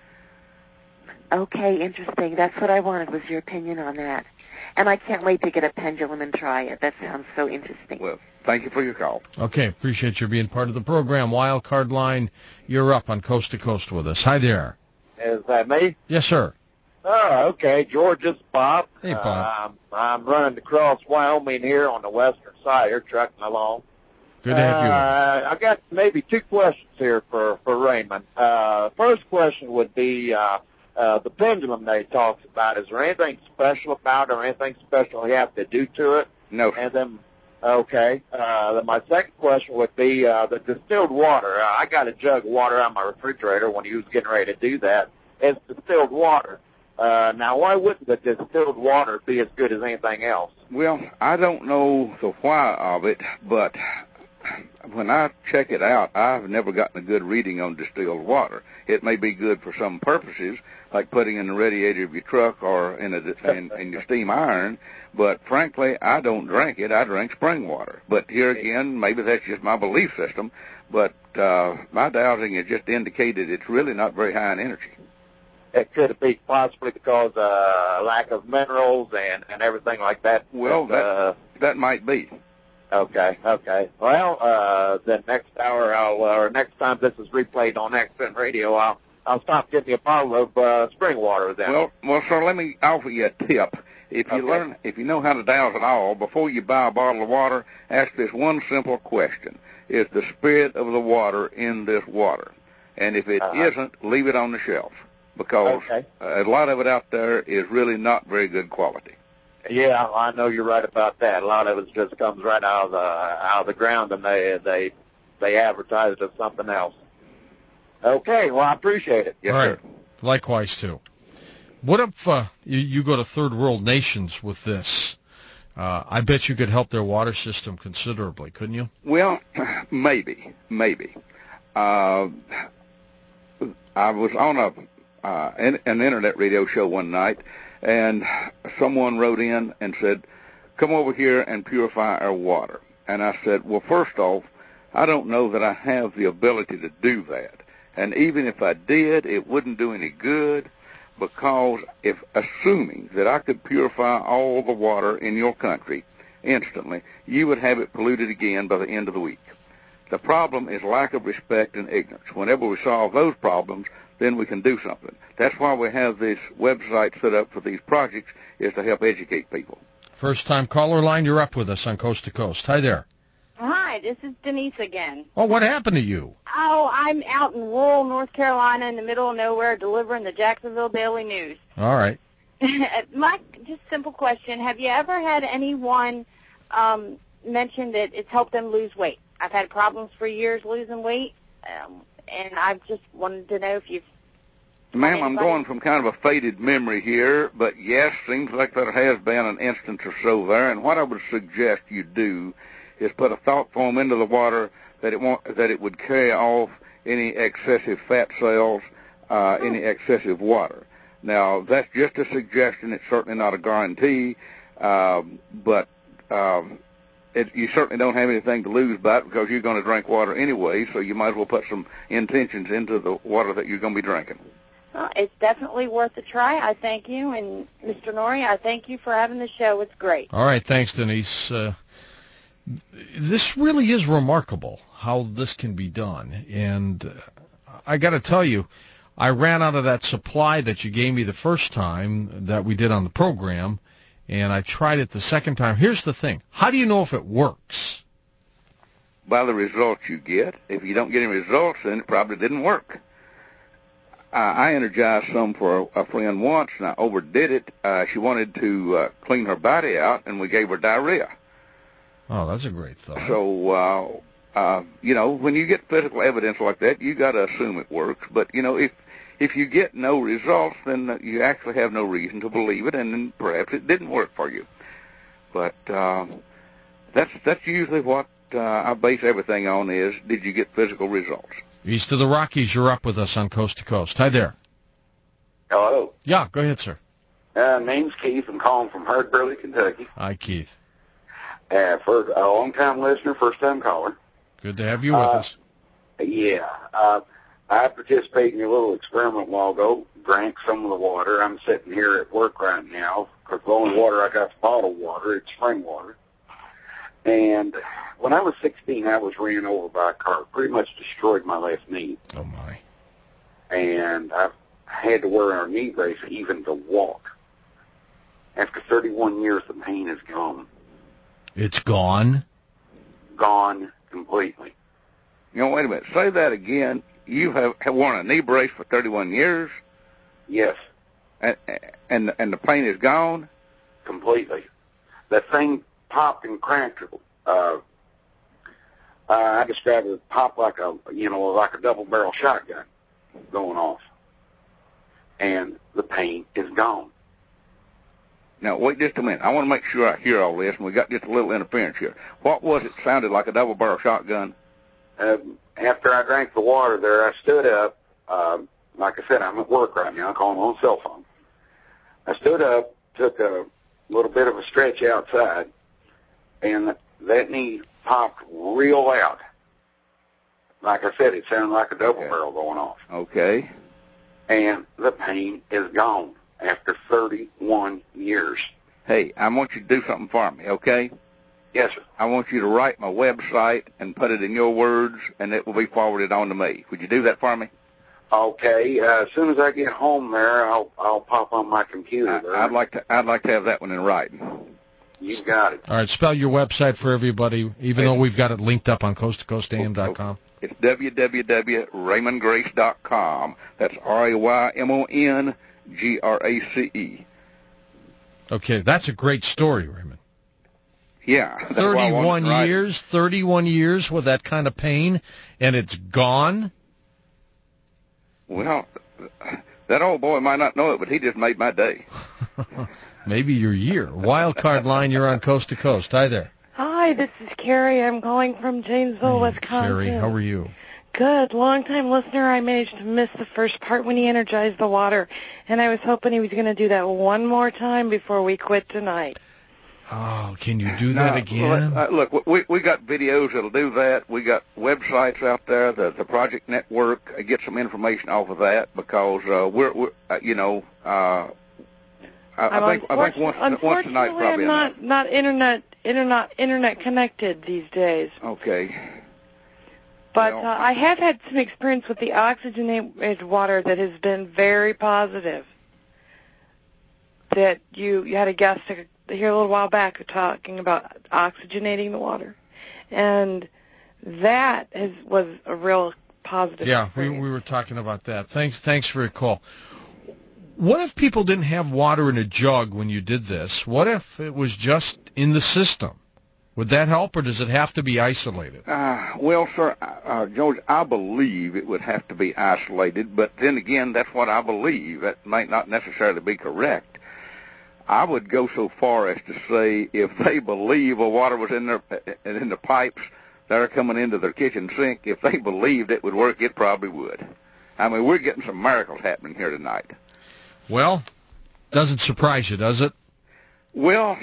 okay, interesting. That's what I wanted, was your opinion on that. And I can't wait to get a pendulum and try it. That sounds so interesting. Well, thank you for your call. Okay, appreciate you being part of the program. Wild Card Line, you're up on Coast to Coast with us. Hi there. Is that me? Yes, sir. Oh, okay. George, it's Bob. Hey, Bob. Uh, I'm, I'm running across Wyoming here on the western side here, trucking along. Good to have you. Uh, I got maybe two questions here for, for Raymond. Uh, first question would be uh, uh, the pendulum that he talks about. Is there anything special about it or anything special you have to do to it? No. And then, okay. Uh, then my second question would be uh, the distilled water. Uh, I got a jug of water on my refrigerator when he was getting ready to do that. It's distilled water. Uh, now, why wouldn't the distilled water be as good as anything else? Well, I don't know the why of it, but when I check it out, I've never gotten a good reading on distilled water. It may be good for some purposes, like putting in the radiator of your truck or in, a, in, in your steam iron, but frankly, I don't drink it. I drink spring water. But here again, maybe that's just my belief system, but uh, my dowsing has just indicated it's really not very high in energy. It could be possibly because uh, lack of minerals and, and everything like that. Well, that, uh, that might be. Okay, okay. Well, uh, then next hour, I'll, uh, or next time this is replayed on X M Radio, I'll, I'll stop getting you a bottle of uh, spring water then. Well, well, sir, let me offer you a tip. If you Okay. learn, if you know how to douse at all, before you buy a bottle of water, ask this one simple question: is the spirit of the water in this water? And if it Uh-huh. isn't, leave it on the shelf, because Okay. a lot of it out there is really not very good quality. Yeah, I know you're right about that. A lot of it just comes right out of the out of the ground, and they they they advertise it as something else. Okay, well, I appreciate it. Yes, All right. sir. Likewise, too. What if uh, you, you go to third world nations with this? Uh, I bet you could help their water system considerably, couldn't you? Well, maybe, maybe. Uh, I was on a uh, an, an internet radio show one night, and someone wrote in and said, come over here and purify our water. And I said, well, first off, I don't know that I have the ability to do that. And even if I did, it wouldn't do any good, because if assuming that I could purify all the water in your country instantly, you would have it polluted again by the end of the week. The problem is lack of respect and ignorance. Whenever we solve those problems, then we can do something. That's why we have this website set up for these projects, is to help educate people. First-time caller line, you're up with us on Coast to Coast. Hi there. Hi, this is Denise again. Oh, what happened to you? Oh, I'm out in rural North Carolina in the middle of nowhere delivering the Jacksonville Daily News. All right. My just simple question, have you ever had anyone um, mention that it's helped them lose weight? I've had problems for years losing weight, um, and I just wanted to know if you've... Ma'am, I'm going from kind of a faded memory here, but yes, seems like there has been an instance or so there, and what I would suggest you do is put a thought form into the water that it won't, that it would carry off any excessive fat cells, uh, oh. any excessive water. Now, that's just a suggestion. It's certainly not a guarantee, um, but um, it, you certainly don't have anything to lose by it, because you're going to drink water anyway, so you might as well put some intentions into the water that you're going to be drinking. Well, it's definitely worth a try. I thank you. And, Mister Norrie, I thank you for having the show. It's great. All right. Thanks, Denise. Uh, this really is remarkable how this can be done. And uh, I got to tell you, I ran out of that supply that you gave me the first time that we did on the program, and I tried it the second time. Here's the thing. How do you know if it works? By the results you get. If you don't get any results, then it probably didn't work. Uh, I energized some for a, a friend once, and I overdid it. Uh, she wanted to uh, clean her body out, and we gave her diarrhea. Oh, that's a great thought. So, uh, uh, you know, when you get physical evidence like that, you got to assume it works. But, you know, if if you get no results, then you actually have no reason to believe it, and then perhaps it didn't work for you. But uh, that's that's usually what uh, I base everything on, is did you get physical results. East of the Rockies, you're up with us on Coast to Coast. Hi there. Hello. Yeah, go ahead, sir. Uh, name's Keith. I'm calling from Hartburley, Kentucky. Hi, Keith. Uh, for a long-time listener, first-time caller. Good to have you with uh, us. Yeah. Uh, I participated in your little experiment a while ago, drank some of the water. I'm sitting here at work right now, because the only water I got is bottled water. It's spring water. And when I was sixteen, I was ran over by a car. Pretty much destroyed my left knee. Oh, my. And I had to wear a knee brace even to walk. After thirty-one years, the pain is gone. It's gone? Gone completely. You know, wait a minute. Say that again. You have, have worn a knee brace for thirty-one years? Yes. And, and, and the pain is gone? Completely. That thing popped and cracked. Uh, uh, I describe it as pop like a, you know, like a double-barrel shotgun going off. And the pain is gone. Now, wait just a minute. I want to make sure I hear all this, and we got just a little interference here. What was it sounded like, a double-barrel shotgun? Uh, after I drank the water there, I stood up. Uh, like I said, I'm at work right now. I'm calling on cell phone. I stood up, took a little bit of a stretch outside, and that knee popped real loud. Like I said, it sounded like a double barrel okay. going off. Okay. And the pain is gone after thirty-one years. Hey, I want you to do something for me, okay? Yes, sir. I want you to write my website and put it in your words, and it will be forwarded on to me. Would you do that for me? Okay. Uh, as soon as I get home there, I'll I'll pop on my computer there. I, I'd like to I'd like to have that one in writing. You got it. All right, spell your website for everybody, even though we've got it linked up on coast to coast a m dot com. It's w w w dot raymond grace dot com. That's R A Y M O N G R A C E. Okay, that's a great story, Raymond. Yeah. thirty-one years, thirty-one years with that kind of pain, and it's gone? Well, that old boy might not know it, but he just made my day. Maybe your year. Wild card line, you're on Coast to Coast. Hi there. Hi, this is Carrie. I'm calling from Janesville, hey, Wisconsin. Carrie, how are you? Good. Long-time listener. I managed to miss the first part when he energized the water, and I was hoping he was going to do that one more time before we quit tonight. Oh, can you do that now, again? Uh, look, we we got videos that'll do that. We got websites out there. The the Project Network. Uh, get some information off of that because uh, we're, we're uh, you know, uh, I, I think I think once once tonight probably. I'm not not internet internet internet connected these days. Okay. But well, uh, I have had some experience with the oxygenated water that has been very positive. That you you had a guest here a little while back talking about oxygenating the water, and that has, was a real positive Yeah, experience. we we were talking about that. Thanks thanks for your call. What if people didn't have water in a jug when you did this? What if it was just in the system? Would that help, or does it have to be isolated? Uh, well, sir, uh, George, I believe it would have to be isolated, but then again, that's what I believe. That might not necessarily be correct. I would go so far as to say if they believe the water was in their in the pipes that are coming into their kitchen sink, if they believed it would work, it probably would. I mean, we're getting some miracles happening here tonight. Well, doesn't surprise you, does it? Well,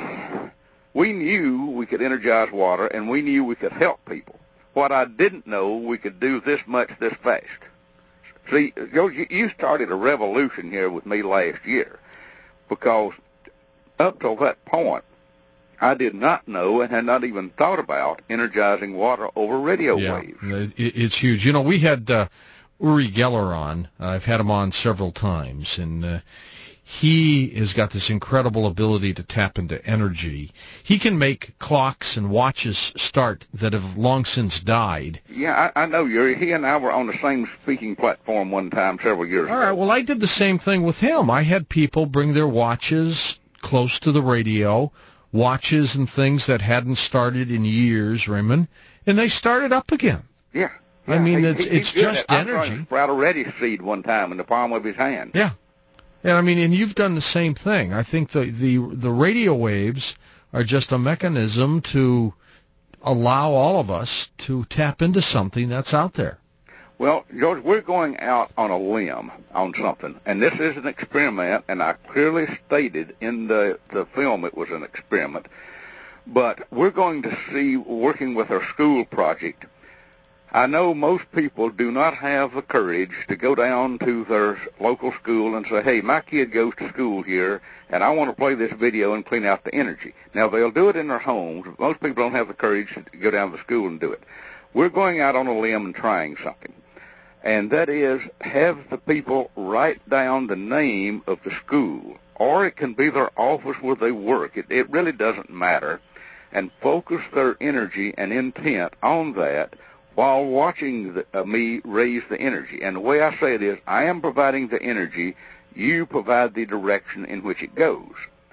we knew we could energize water, and we knew we could help people. What I didn't know, we could do this much this fast. See, George, you started a revolution here with me last year, because up till that point, I did not know and had not even thought about energizing water over radio yeah, waves. It's huge. You know, we had uh, Uri Geller on. Uh, I've had him on several times, and uh, he has got this incredible ability to tap into energy. He can make clocks and watches start that have long since died. Yeah, I, I know, Yuri. He and I were on the same speaking platform one time several years ago. All right, well, I did the same thing with him. I had people bring their watches close to the radio, watches and things that hadn't started in years, Raymond, and they started up again. Yeah. yeah. I mean, he, it's, he, it's just I energy. Sprout a radish seed one time in the palm of his hand. Yeah. Yeah, I mean, and you've done the same thing. I think the, the, the radio waves are just a mechanism to allow all of us to tap into something that's out there. Well, George, we're going out on a limb on something, and this is an experiment, and I clearly stated in the, the film it was an experiment, but we're going to see, working with our school project, I know most people do not have the courage to go down to their local school and say, hey, my kid goes to school here, and I want to play this video and clean out the energy. Now, they'll do it in their homes. Most people don't have the courage to go down to school and do it. We're going out on a limb and trying something, and that is have the people write down the name of the school, or it can be their office where they work. It, it really doesn't matter, and focus their energy and intent on that while watching the, uh, me raise the energy. And the way I say it is, I am providing the energy, you provide the direction in which it goes.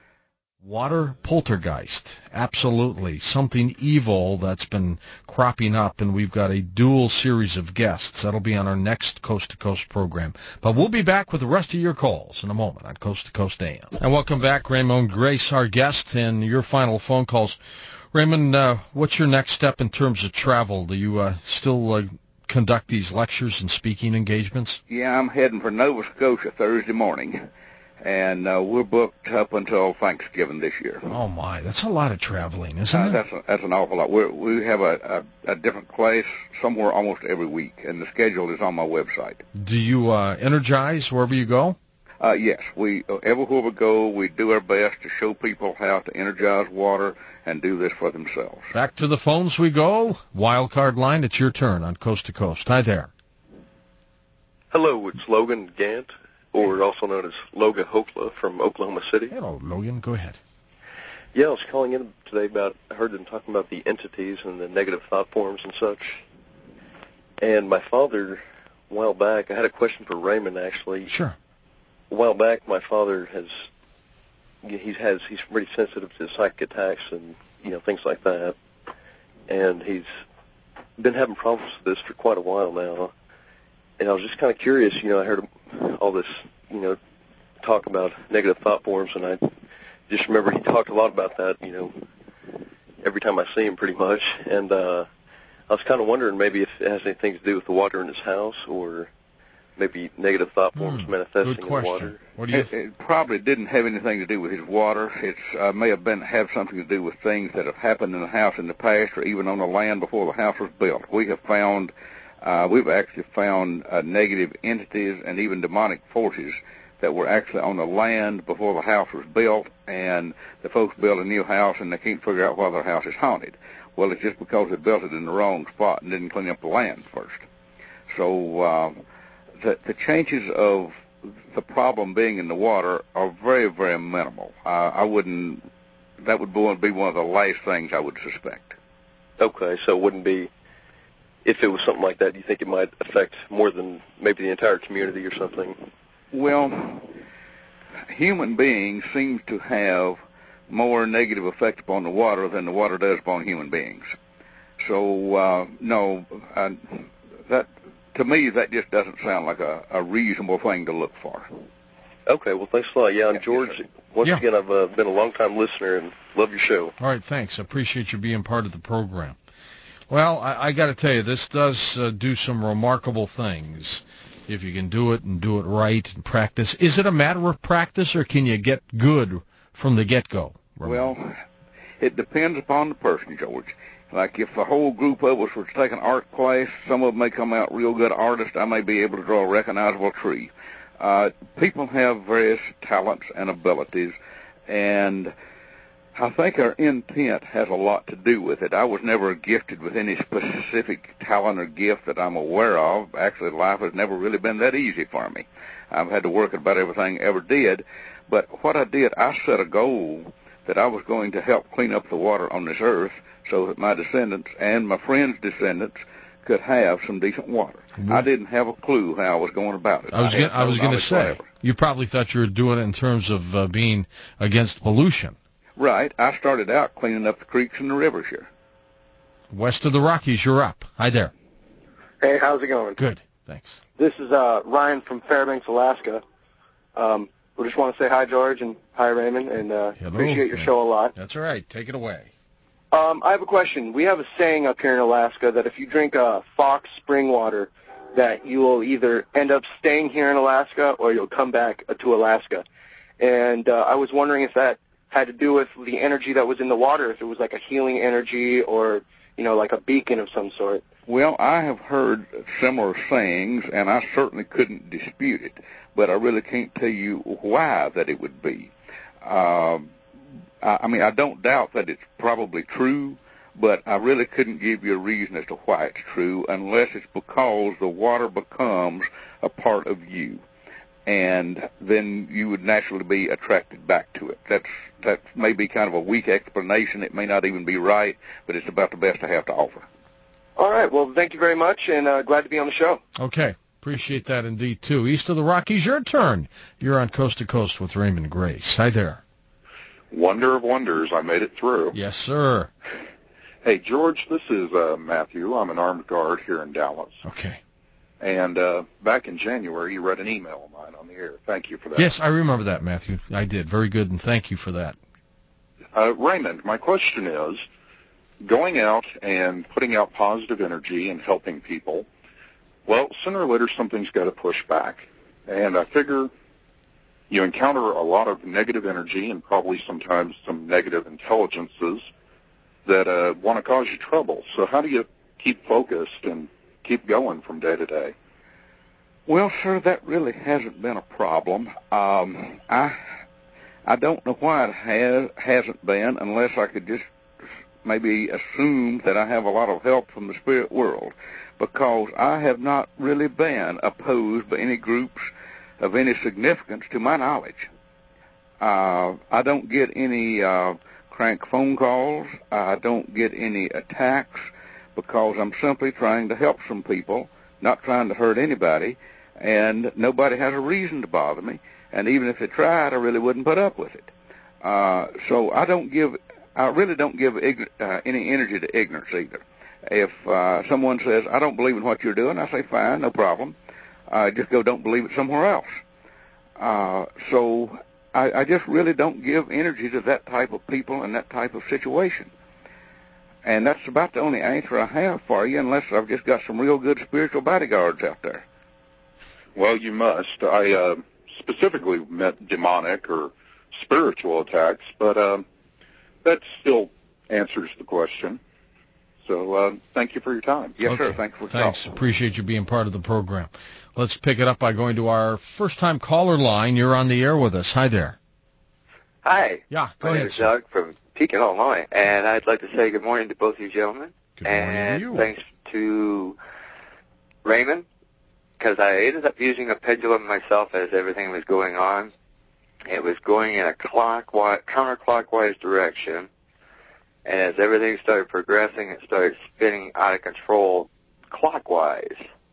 Water poltergeist, absolutely. Something evil that's been cropping up, and we've got a dual series of guests. That'll be on our next Coast to Coast program. But we'll be back with the rest of your calls in a moment on Coast to Coast A M. And welcome back, Raymond Grace, our guest, and your final phone calls. Raymond, uh, what's your next step in terms of travel? Do you uh, still uh, conduct these lectures and speaking engagements? Yeah, I'm heading for Nova Scotia Thursday morning, and uh, we're booked up until Thanksgiving this year. Oh, my. That's a lot of traveling, isn't uh, it? That's, a, that's an awful lot. We're, we have a, a, a different place somewhere almost every week, and the schedule is on my website. Do you uh, energize wherever you go? Uh, yes, we uh, everywhere we go, we do our best to show people how to energize water and do this for themselves. Back to the phones we go. Wildcard line, it's your turn on Coast to Coast. Hi there. Hello, it's Logan Gant, or also known as Loga Hokla from Oklahoma City. Hello, Logan. Go ahead. Yeah, I was calling in today about, I heard them talking about the entities and the negative thought forms and such. And my father, a while back, I had a question for Raymond, actually. Sure. A while back, my father has, he has, he's pretty sensitive to psychic attacks and, you know, things like that. And he's been having problems with this for quite a while now. And I was just kind of curious, you know, I heard all this, you know, talk about negative thought forms, and I just remember he talked a lot about that, you know, every time I see him pretty much. And uh, I was kind of wondering maybe if it has anything to do with the water in his house, or maybe negative thought forms hmm. manifesting Good in question. the water. What do you? It, it probably didn't have anything to do with his water. It uh, may have been have something to do with things that have happened in the house in the past, or even on the land before the house was built. We have found, uh, we've actually found uh, negative entities and even demonic forces that were actually on the land before the house was built, and the folks built a new house and they can't figure out why their house is haunted. Well, it's just because they built it in the wrong spot and didn't clean up the land first. So uh, the, the chances of the problem being in the water are very, very minimal. Uh, I wouldn't, that would be one of the last things I would suspect. Okay, so it wouldn't be, if it was something like that, do you think it might affect more than maybe the entire community or something? Well, human beings seem to have more negative effect upon the water than the water does upon human beings. So, uh, no, uh, that to me, that just doesn't sound like a, a reasonable thing to look for. Okay, well, thanks a lot. Yeah, and George, yes, once yeah. again, I've uh, been a long-time listener and love your show. All right, thanks. I appreciate you being part of the program. Well, I, I got to tell you, this does uh, do some remarkable things. If you can do it and do it right and practice. Is it a matter of practice, or can you get good from the get-go? Well, it depends upon the person, George. Like if the whole group of us were to take an art class, some of them may come out real good artists. I may be able to draw a recognizable tree. Uh, people have various talents and abilities, and I think our intent has a lot to do with it. I was never gifted with any specific talent or gift that I'm aware of. Actually, life has never really been that easy for me. I've had to work at about everything I ever did. But what I did, I set a goal that I was going to help clean up the water on this earth so that my descendants and my friends' descendants could have some decent water. Mm-hmm. I didn't have a clue how I was going about it. I was I, gonna, I was no going to say, whatever. You probably thought you were doing it in terms of uh, being against pollution. Right. I started out cleaning up the creeks and the rivers here. West of the Rockies, you're up. Hi there. Hey, how's it going? Good, thanks. This is uh, Ryan from Fairbanks, Alaska. Um, we just want to say hi, George, and hi, Raymond, and uh, appreciate your show a lot. That's all right. Take it away. Um, I have a question. We have a saying up here in Alaska that if you drink uh, Fox spring water, that you will either end up staying here in Alaska or you'll come back uh, to Alaska. And uh, I was wondering if that had to do with the energy that was in the water, if it was like a healing energy or, you know, like a beacon of some sort. Well, I have heard similar sayings, and I certainly couldn't dispute it, but I really can't tell you why that it would be. Um, I, I mean, I don't doubt that it's probably true, but I really couldn't give you a reason as to why it's true unless it's because the water becomes a part of you. And then you would naturally be attracted back to it. That's that may be kind of a weak explanation. It may not even be right, but it's about the best I have to offer. All right. Well, thank you very much, and uh, glad to be on the show. Okay. Appreciate that indeed, too. East of the Rockies, your turn. You're on Coast to Coast with Raymond Grace. Hi there. Wonder of wonders. I made it through. Yes, sir. Hey, George, this is uh, Matthew. I'm an armed guard here in Dallas. Okay. And uh, back in January, you read an email of mine on the air. Thank you for that. Yes, I remember that, Matthew. I did. Very good, and thank you for that. Uh, Raymond, my question is, going out and putting out positive energy and helping people, well, sooner or later something's got to push back. And I figure you encounter a lot of negative energy and probably sometimes some negative intelligences that uh, want to cause you trouble. So how do you keep focused and keep going from day to day? Well, sir, that really hasn't been a problem. Um, I I don't know why it has, hasn't been, unless I could just maybe assume that I have a lot of help from the spirit world, because I have not really been opposed by any groups of any significance to my knowledge. Uh, I don't get any uh, crank phone calls. I don't get any attacks, because I'm simply trying to help some people, not trying to hurt anybody, and nobody has a reason to bother me. And even if they tried, I really wouldn't put up with it. Uh, so I don't give, I really don't give ign- uh, any energy to ignorance either. If uh, someone says, I don't believe in what you're doing, I say, fine, no problem. Uh, just go don't believe it somewhere else. Uh, so I, I just really don't give energy to that type of people and that type of situation. And that's about the only answer I have for you, unless I've just got some real good spiritual bodyguards out there. Well, you must. I uh, specifically meant demonic or spiritual attacks, but um, that still answers the question. So uh, thank you for your time. Yes, okay. sir. Thanks for Thanks. calling. Appreciate you being part of the program. Let's pick it up by going to our first-time caller line. You're on the air with us. Hi there. Hi. Yeah, go My ahead. name is Doug from Pekin, Illinois, and I'd like to say good morning to both of you gentlemen. Good morning and to you. Thanks to Raymond, because I ended up using a pendulum myself as everything was going on. It was going in a clockwise, counterclockwise direction, and as everything started progressing, it started spinning out of control clockwise,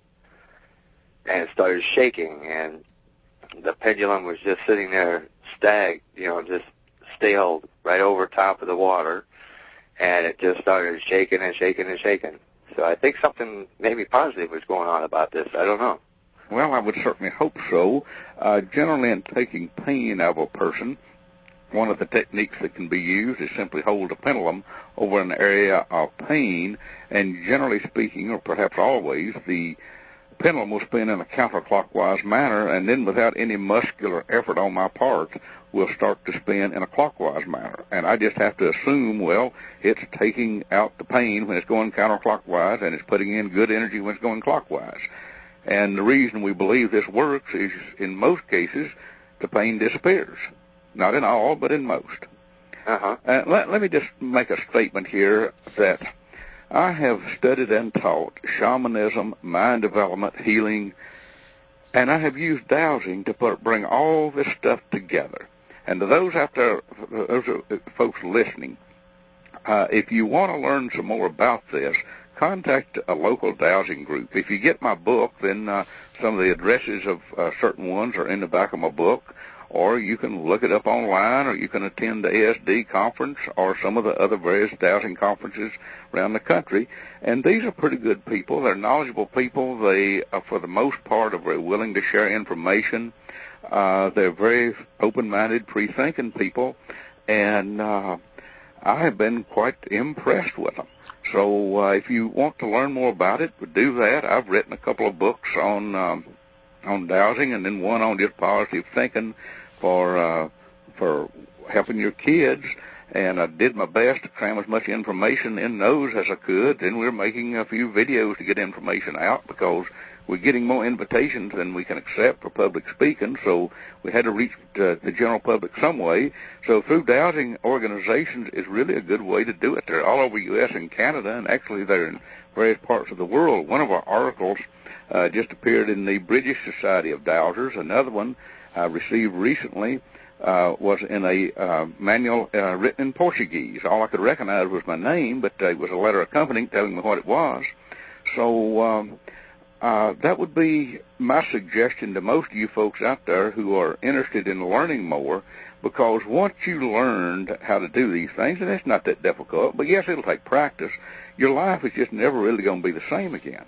and it started shaking, and the pendulum was just sitting there stag, you know, just stale right over top of the water, and it just started shaking and shaking and shaking. So I think something maybe positive was going on about this. I don't know. Well, I would certainly hope so. Uh, generally, in taking pain out of a person, one of the techniques that can be used is simply hold a pendulum over an area of pain, and generally speaking, or perhaps always, the pendulum will spin in a counterclockwise manner, and then without any muscular effort on my part, will start to spin in a clockwise manner. And I just have to assume, well, it's taking out the pain when it's going counterclockwise, and it's putting in good energy when it's going clockwise. And the reason we believe this works is, in most cases, the pain disappears. Not in all, but in most. Uh-huh. Uh, let, let me just make a statement here that I have studied and taught shamanism, mind development, healing, and I have used dowsing to put, bring all this stuff together. And to those out there, those folks listening, uh, if you want to learn some more about this, contact a local dowsing group. If you get my book, then uh, some of the addresses of uh, certain ones are in the back of my book, or you can look it up online, or you can attend the A S D conference or some of the other various dowsing conferences around the country. And these are pretty good people. They're knowledgeable people. They, uh, for the most part, are very willing to share information. Uh, they're very open-minded, free-thinking people, and uh, I have been quite impressed with them. So uh, if you want to learn more about it, do that. I've written a couple of books on um, on dowsing, and then one on just positive thinking for uh, for helping your kids. And I did my best to cram as much information in those as I could. Then we're making a few videos to get information out because we're getting more invitations than we can accept for public speaking, so we had to reach uh, the general public some way. So through dowsing organizations is really a good way to do it. They're all over U S and Canada, and actually they're in various parts of the world. One of our articles uh, just appeared in the British Society of Dowsers. Another one I received recently uh, was in a uh, manual uh, written in Portuguese. All I could recognize was my name, but uh, it was a letter accompanying telling me what it was. So um, Uh, that would be my suggestion to most of you folks out there who are interested in learning more, because once you learned how to do these things, and it's not that difficult, but yes, it'll take practice, your life is just never really going to be the same again.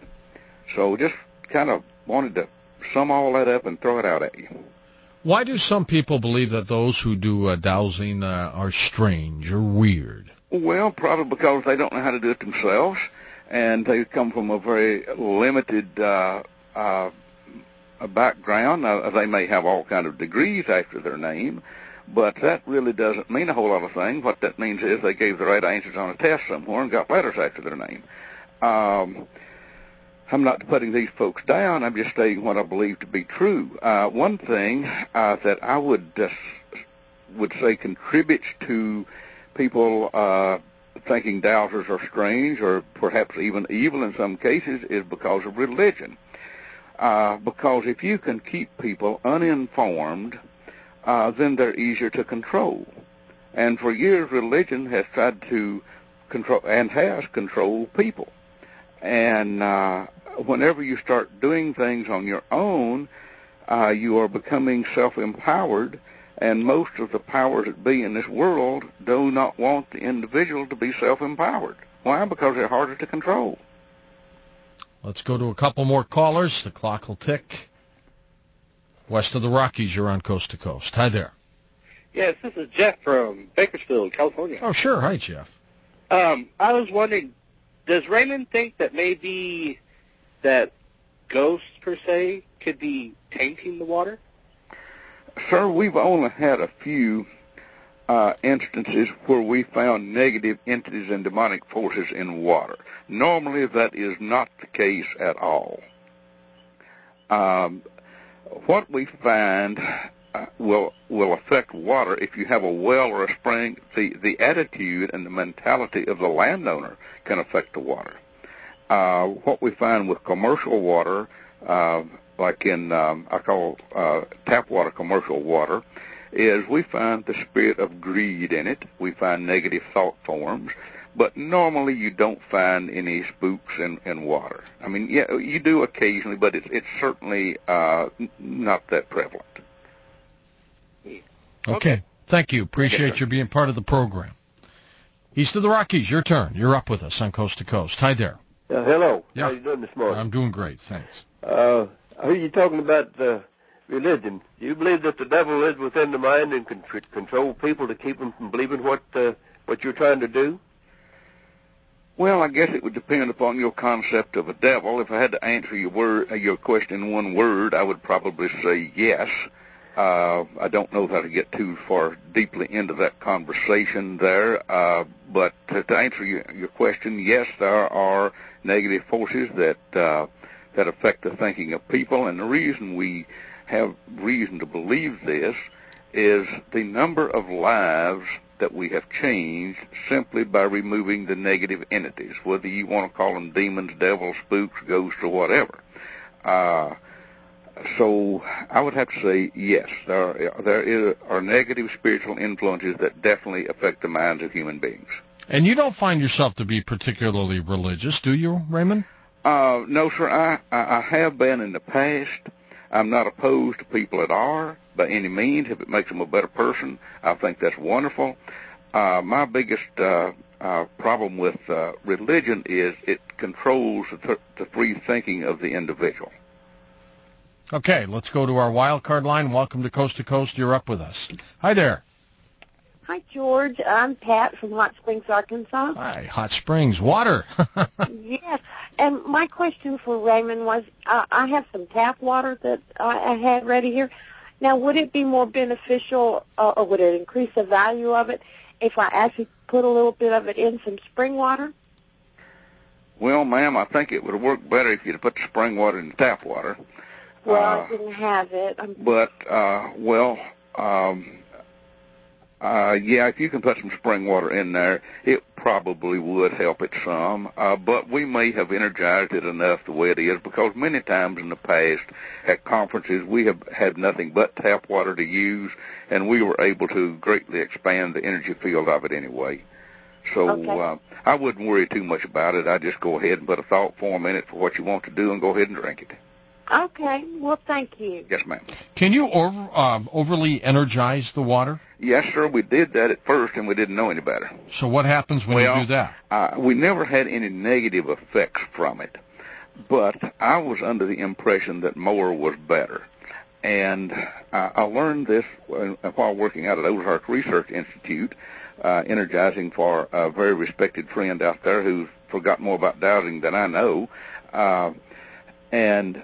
So just kind of wanted to sum all that up and throw it out at you. Why do some people believe that those who do uh, dowsing uh, are strange or weird? Well, probably because they don't know how to do it themselves, and they come from a very limited uh, uh, background. Uh, they may have all kind of degrees after their name, but that really doesn't mean a whole lot of things. What that means is they gave the right answers on a test somewhere and got letters after their name. Um, I'm not putting these folks down. I'm just stating what I believe to be true. Uh, one thing uh, that I would uh, would say contributes to people uh, thinking dowsers are strange or perhaps even evil in some cases is because of religion. Uh, because if you can keep people uninformed, uh, then they're easier to control. And for years, religion has tried to control and has controlled people. And uh, whenever you start doing things on your own, uh, you are becoming self-empowered. And most of the powers that be in this world do not want the individual to be self-empowered. Why? Because they're harder to control. Let's go to a couple more callers. The clock will tick. West of the Rockies, you're on Coast to Coast. Hi there. Yes, this is Jeff from Bakersfield, California. Oh, sure. Hi, Jeff. Um, I was wondering, does Raymond think that maybe that ghosts, per se, could be tainting the water? Sir, we've only had a few uh, instances where we found negative entities and demonic forces in water. Normally, that is not the case at all. Um, what we find uh, will will affect water if you have a well or a spring. The, the attitude and the mentality of the landowner can affect the water. Uh, what we find with commercial water, uh, like in, um, I call uh, tap water commercial water, is we find the spirit of greed in it. We find negative thought forms. But normally you don't find any spooks in, in water. I mean, yeah, you do occasionally, but it's, it's certainly uh, not that prevalent. Okay. Thank you. Appreciate okay. you being part of the program. East of the Rockies, your turn. You're up with us on Coast to Coast. Hi there. Uh, hello. Yeah. How you doing this morning? I'm doing great. Thanks. Uh, I heard you talking about uh, religion. Do you believe that the devil is within the mind and can tr- control people to keep them from believing what uh, what you're trying to do? Well, I guess it would depend upon your concept of a devil. If I had to answer your word, uh, your question in one word, I would probably say yes. Uh, I don't know how to get too far deeply into that conversation there, uh, but to, to answer your, your question, yes, there are negative forces that uh, that affect the thinking of people, and the reason we have reason to believe this is the number of lives that we have changed simply by removing the negative entities, whether you want to call them demons, devils, spooks, ghosts, or whatever. Uh, so I would have to say yes, there are, there is, are negative spiritual influences that definitely affect the minds of human beings. And you don't find yourself to be particularly religious, do you, Raymond? Uh, no, sir. I, I have been in the past. I'm not opposed to people that are, by any means. If it makes them a better person, I think that's wonderful. Uh, my biggest uh, uh, problem with uh, religion is it controls the, th- the free thinking of the individual. Okay, let's go to our wild card line. Welcome to Coast to Coast. You're up with us. Hi there. Hi, George. I'm Pat from Hot Springs, Arkansas. Hi, Hot Springs. Water. Yes. And my question for Raymond was, uh, I have some tap water that I, I had ready here. Now, would it be more beneficial, uh, or would it increase the value of it if I actually put a little bit of it in some spring water? Well, ma'am, I think it would work better if you'd put the spring water in the tap water. Well, uh, I didn't have it. I'm... But, uh, well, um, uh, yeah, if you can put some spring water in there, it probably would help it some. Uh, but we may have energized it enough the way it is, because many times in the past at conferences we have had nothing but tap water to use, and we were able to greatly expand the energy field of it anyway. So okay. uh, I wouldn't worry too much about it. I'd just go ahead and put a thought form in it for what you want to do and go ahead and drink it. Okay. Well, thank you. Yes, ma'am. Can you over, um, overly energize the water? Yes, sir. We did that at first, and we didn't know any better. So what happens when well, you do that? Uh, we never had any negative effects from it, but I was under the impression that more was better. And uh, I learned this while working out at Ozark Research Institute, uh, energizing for a very respected friend out there who's forgot more about dowsing than I know. Uh, and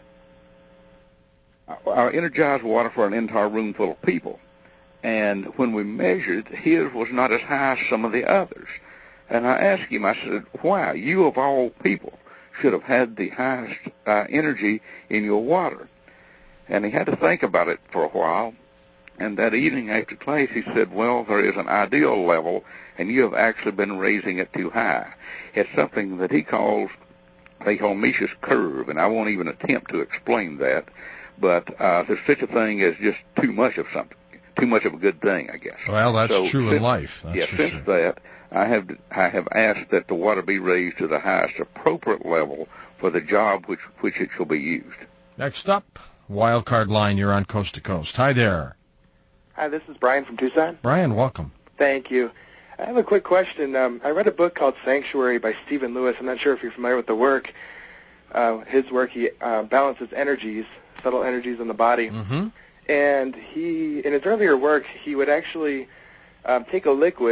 I energized water for an entire room full of people. And when we measured, his was not as high as some of the others. And I asked him, I said, why? You of all people should have had the highest uh, energy in your water. And he had to think about it for a while. And that evening after class, he said, well, there is an ideal level, and you have actually been raising it too high. It's something that he calls, they call Misch's curve, and I won't even attempt to explain that. But uh, there's such a thing as just too much of something, too much of a good thing, I guess. Well, that's so true since, in life. That's yeah, since sure. that, I have I have asked that the water be raised to the highest appropriate level for the job which which it shall be used. Next up, wild card line. You're on Coast to Coast. Hi there. Hi, this is Brian from Tucson. Brian, welcome. Thank you. I have a quick question. Um, I read a book called Sanctuary by Stephen Lewis. I'm not sure if you're familiar with the work. Uh, his work, he uh, balances energies, subtle energies in the body. Mm-hmm. And he, in his earlier work, he would actually um, take a liquid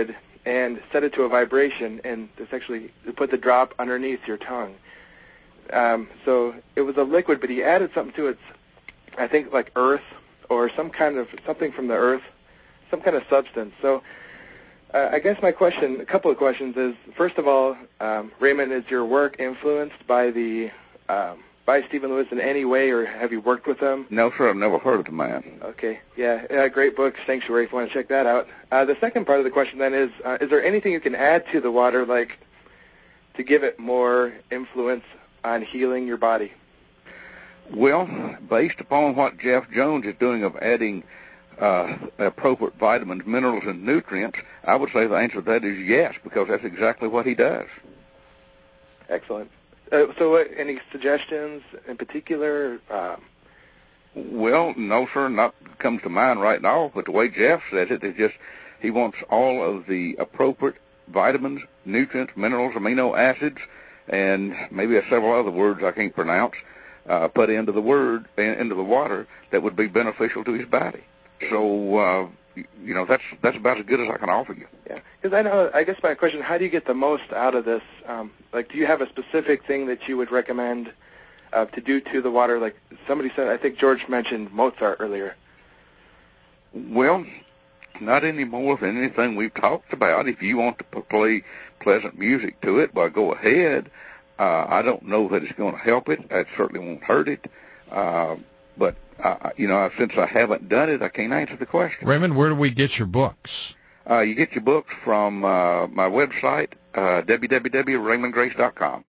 and set it to a vibration, and it's actually put the drop underneath your tongue. Um, so it was a liquid, but he added something to it. I think like earth or some kind of something from the earth, some kind of substance. So uh, I guess my question, a couple of questions is, first of all, um, Raymond, is your work influenced by the um, by Stephen Lewis in any way, or have you worked with him? No, sir, I've never heard of the man. Okay, yeah, uh, great book, Sanctuary, if you want to check that out. Uh, the second part of the question then is, uh, is there anything you can add to the water, like to give it more influence on healing your body? Well, based upon what Jeff Jones is doing of adding uh, appropriate vitamins, minerals, and nutrients, I would say the answer to that is yes, because that's exactly what he does. Excellent. Uh, so uh, any suggestions in particular? Um, well, no, sir, not comes to mind right now, but the way Jeff says it is just he wants all of the appropriate vitamins, nutrients, minerals, amino acids, and maybe several other words I can't pronounce, uh, put into the word, into the water that would be beneficial to his body. So, uh, you know, that's that's about as good as I can offer you. Yeah, because I know, I guess my question, how do you get the most out of this? Um, like, do you have a specific thing that you would recommend uh, to do to the water? Like somebody said, I think George mentioned Mozart earlier. Well, not any more than anything we've talked about. If you want to play pleasant music to it, well, go ahead. Uh, I don't know that it's going to help it. It certainly won't hurt it. Uh, but, uh, you know, since I haven't done it, I can't answer the question. Raymond, where do we get your books? Uh, you get your books from uh, my website, uh, w w w dot raymond grace dot com.